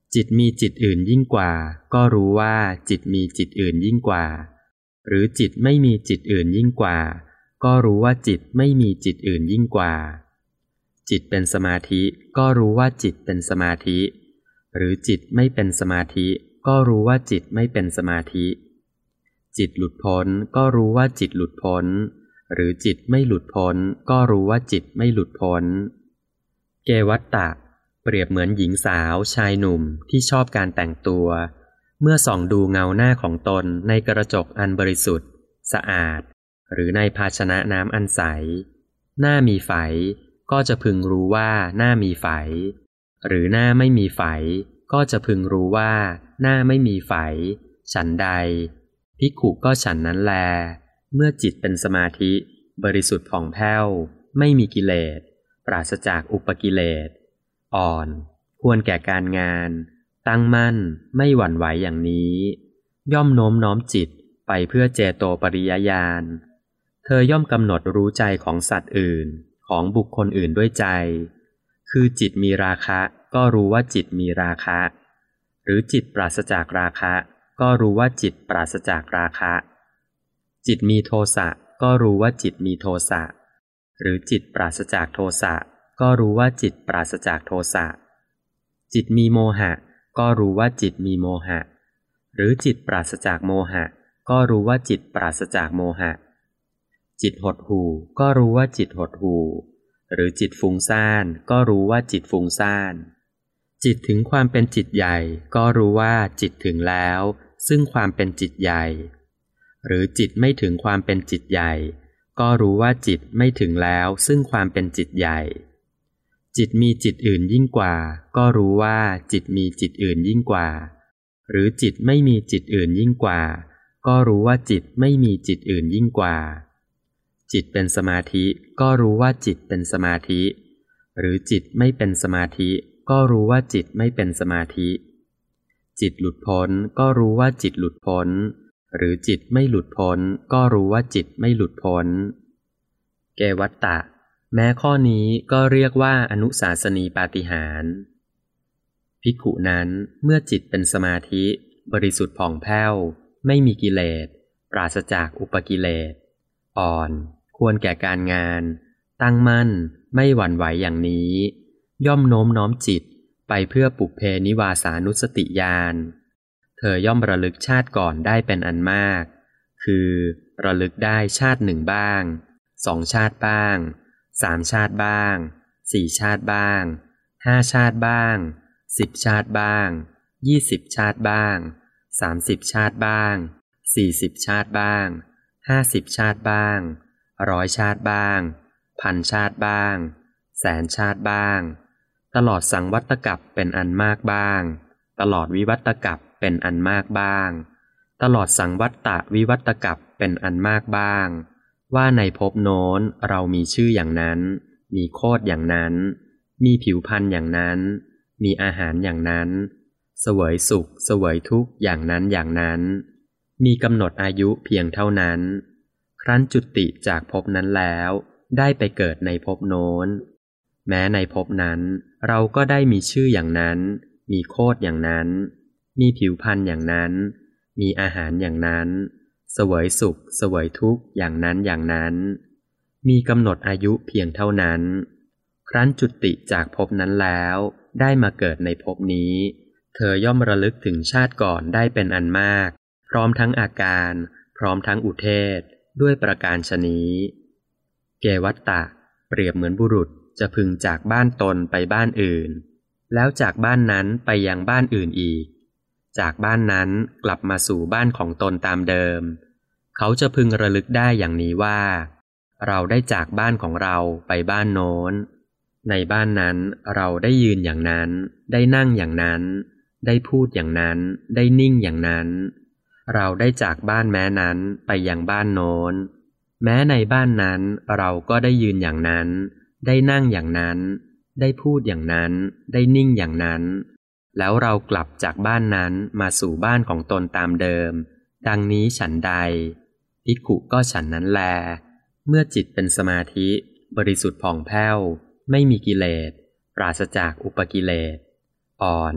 จิตมีจิตอื่นยิ่งกว่าก็รู้ว่าจิตมีจิตอื่นยิ่งกว่าหรือจิตไม่มีจิตอื่นยิ่งกว่าก็รู้ว่าจิตไม่มีจิตอื่นยิ่งกว่าจิตเป็นสมาธิก็รู้ว่าจิตเป็นสมาธิหรือจิตไม่เป็นสมาธิก็รู้ว่าจิตไม่เป็นสมาธิจิตหลุดพ้นก็รู้ว่าจิตหลุดพ้นหรือจิตไม่หลุดพ้นก็รู้ว่าจิตไม่หลุดพ้นเกวัตตะเปรียบเหมือนหญิงสาวชายหนุ่มที่ชอบการแต่งตัวเมื่อส่องดูเงาหน้าของตนในกระจกอันบริสุทธิ์สะอาดหรือในภาชนะน้ำอันใสหน้ามีไฝก็จะพึงรู้ว่าหน้ามีไฝหรือหน้าไม่มีไฝก็จะพึงรู้ว่าหน้าไม่มีไฝฉันใดภิกขุก็ฉันนั้นแลเมื่อจิตเป็นสมาธิบริสุทธิ์ผ่องแผ้วไม่มีกิเลสปราศจากอุปกิเลสอ่อนควรแก่การงานตั้งมั่นไม่หวั่นไหวอย่างนี้ย่อมโน้มน้อมจิตไปเพื่อเจโตปริยญาณเธอย่อมกำหนดรู้ใจของสัตว์อื่นของบุคคลอื่นด้วยใจคือจิตมีราคะก็รู้ว่าจิตมีราคะหรือจิตปราศจากราคะก็รู้ว่าจิตปราศจากราคะจิตมีโทสะก็รู้ว่าจิตมีโทสะหรือจิตปราศจากโทสะก็รู้ว่าจิตปราศจากโทสะจิตมีโมหะก็รู้ว่าจิตมีโมหะหรือจิตปราศจากโมหะก็รู้ว่าจิตปราศจากโมหะจิตหดหู่ก็รู้ว่าจิตหดหู่หรือจิตฟุ้งซ่านก็รู้ว่าจิตฟุ้งซ่านจิตถึงความเป็นจิตใหญ่ก็รู้ว่าจิตถึงแล้วซึ่งความเป็นจิตใหญ่หรือจิตไม่ถึงความเป็นจิตใหญ่ก็รู้ว่าจิตไม่ถึงแล้วซึ่งความเป็นจิตใหญ่จิตมีจิตอื่นยิ่งกว่าก็รู้ว่าจิตมีจิตอื่นยิ่งกว่าหรือจิตไม่มีจิตอื่นยิ่งกว่าก็รู้ว่าจิตไม่มีจิตอื่นยิ่งกว่าจิตเป็นสมาธิก็รู้ว่าจิตเป็นสมาธิหรือจิตไม่เป็นสมาธิก็รู้ว่าจิตไม่เป็นสมาธิจิตหลุดพ้นก็รู้ว่าจิตหลุดพ้นหรือจิตไม่หลุดพ้นก็รู้ว่าจิตไม่หลุดพ้นเกวัตตะแม้ข้อนี้ก็เรียกว่าอนุสาสนีปาฏิหาริย์ภิกขุนั้นเมื่อจิตเป็นสมาธิบริสุทธิ์ผ่องแผ้วไม่มีกิเลสปราศจากอุปกิเลสอ่อนควรแก่การงานตั้งมั่นไม่หวั่นไหวอย่างนี้ย่อมโน้มน้อมจิตไปเพื่อปุพเพนิวาสานุสติญาณเธอย่อมระลึกชาติก่อนได้เป็นอันมากคือระลึกได้ชาติหนึ่งบ้างสองชาติบ้างสามชาติบ้างสี่ชาติบ้างห้าชาติบ้างสิบชาติบ้างยี่สิบชาติบ้างสามสิบชาติบ้างสี่สิบชาติบ้างห้าสิบชาติบ้างร้อยชาติบ้างพันชาติบ้างแสนชาติบ้างตลอดสังวัตกัปเป็นอันมากบ้างตลอดวิวัตกัปเป็นอันมากบ้างตลอดสังวัตตวิวัตกัปเป็นอันมากบ้างว่าในภพโน้นเรามีชื่ออย่างนั้นมีโคตรอย่างนั้นมีผิวพรรณอย่างนั้นมีอาหารอย่างนั้นเสวยสุขเสวยทุกข์อย่างนั้นอย่างนั้นมีกำหนดอายุเพียงเท่านั้นครั้นจุติจากภพนั้นแล้วได้ไปเกิดในภพโน้นแม้ในภพนั้นเราก็ได้มีชื่ออย่างนั้นมีโคตรอย่างนั้นมีผิวพรรณอย่างนั้นมีอาหารอย่างนั้นเสวยสุขเสวยทุกข์อย่างนั้นอย่างนั้นมีกำหนดอายุเพียงเท่านั้นครั้นจุติจากภพนั้นแล้วได้มาเกิดในภพนี้เธอย่อมระลึกถึงชาติก่อนได้เป็นอันมากพร้อมทั้งอาการพร้อมทั้งอุเทศด้วยประการฉนี้เกวัตตะเปรียบเหมือนบุรุษจะพึงจากบ้านตนไปบ้านอื่นแล้วจากบ้านนั้นไปยังบ้านอื่นอีกจากบ้านนั้นกลับมาสู่บ้านของตนตามเดิมเขาจะพึงระลึกได้อย่างนี้ว่าเราได้จากบ้านของเราไปบ้านโน้นในบ้านนั้นเราได้ยืนอย่างนั้นได้นั่งอย่างนั้นได้พูดอย่างนั้นได้นิ่งอย่างนั้นเราได้จากบ้านแม้นั้นไปยังบ้านโน้นแม้ในบ้านนั้นเราก็ได้ยืนอย่างนั้นได้นั่งอย่างนั้นได้พูดอย่างนั้นได้นิ่งอย่างนั้นแล้วเรากลับจากบ้านนั้นมาสู่บ้านของตนตามเดิมดังนี้ฉันใดภิกขุก็ฉันนั้นแลเมื่อจิตเป็นสมาธิบริสุทธิ์ผ่องแผ้วไม่มีกิเลสปราศจากอุปกิเลสอ่อนค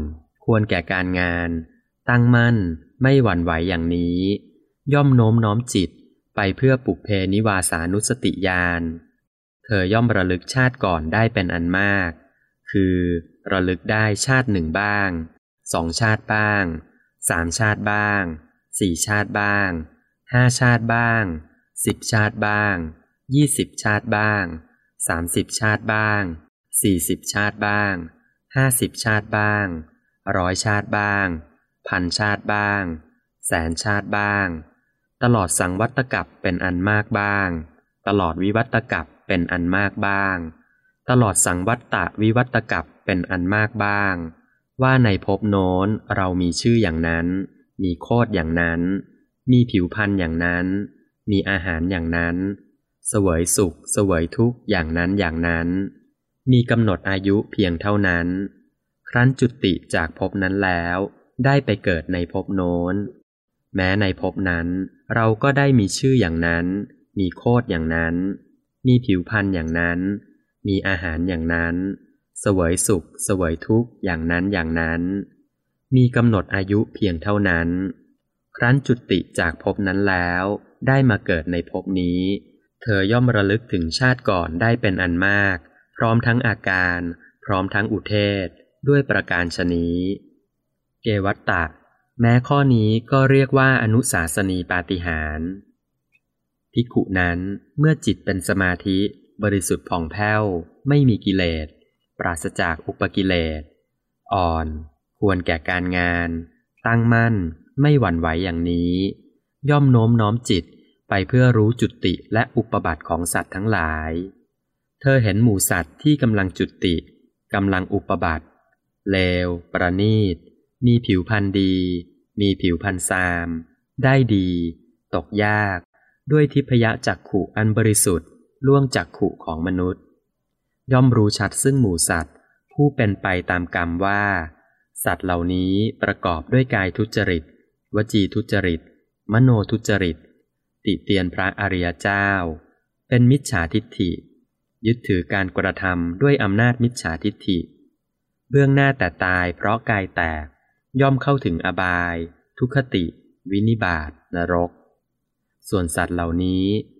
ควรแก่การงานตั้งมั่นไม่หวั่นไหวอย่างนี้ย่อมโน้มน้อมจิตไปเพื่อปุพเพนิวาสานุสติญาณเธอย่อมระลึกชาติก่อนได้เป็นอันมากคือระลึกได้ชาติหนึ่งบ้างสองชาติบ้างสามชาติบ้างสี่ชาติบ้างห้าชาติบ้างสิบชาติบ้างยี่สิบชาติบ้างสามสิบชาติบ้างสี่สิบชาติบ้างห้าสิบชาติบ้างร้อยชาติบ้างพันชาติบ้างแสนชาติบ้างตลอดสังวัตกัปเป็นอันมากบ้างตลอดวิวัตกัปเป็นอันมากบ้างตลอดสังวัตตวิวัตกัปเป็นอันมากบ้างว่าในภพโน้นเรามีชื่ออย่างนั้นมีโคตรอย่างนั้นมีผิวพรรณอย่างนั้นมีอาหารอย่างนั้นเสวยสุขเสวยทุกข์อย่างนั้นอย่างนั้นมีกำหนดอายุเพียงเท่านั้นครั้นจุติจากภพนั้นแล้วได้ไปเกิดในภพโน้นแม้ในภพนั้นเราก็ได้มีชื่ออย่างนั้นมีโคตรอย่างนั้นมีผิวพรรณอย่างนั้นมีอาหารอย่างนั้นเสวยสุขเสวยทุกข์อย่างนั้นอย่างนั้นมีกำหนดอายุเพียงเท่านั้นครั้นจุติจากภพนั้นแล้วได้มาเกิดในภพนี้เธอย่อมระลึกถึงชาติก่อนได้เป็นอันมากพร้อมทั้งอาการพร้อมทั้งอุเทศด้วยประการฉนี้เกวัตตะแม้ข้อนี้ก็เรียกว่าอนุสาสนีปาฏิหาริย์ภิกขุนั้นเมื่อจิตเป็นสมาธิบริสุทธิ์ผ่องแผ้วไม่มีกิเลสปราศจากอุปกิเลสอ่อนควรแก่การงานตั้งมั่นไม่หวั่นไหวอย่างนี้ย่อมโน้มน้อมจิตไปเพื่อรู้จุติและอุปบัติของสัตว์ทั้งหลายเธอเห็นหมู่สัตว์ที่กำลังจุติกำลังอุปบัติเลวประณีตมีผิวพรรณดีมีผิวพรรณทรามได้ดีตกยากด้วยทิพยจักขุอันบริสุทธิ์ล่วงจักขุของมนุษย์ย่อมรู้ชัดซึ่งหมู่สัตว์ผู้เป็นไปตามกรรมว่าสัตว์เหล่านี้ประกอบด้วยกายทุจริตวจีทุจริตมโนทุจริตติเตียนพระอริยเจ้าเป็นมิจฉาทิฏฐิยึดถือการกระทำด้วยอำนาจมิจฉาทิฏฐิเบื้องหน้าแต่ตายเพราะกายแตกย่อมเข้าถึงอบายทุกขติวินิบาตนรกส่วนสัตว์เหล่านี้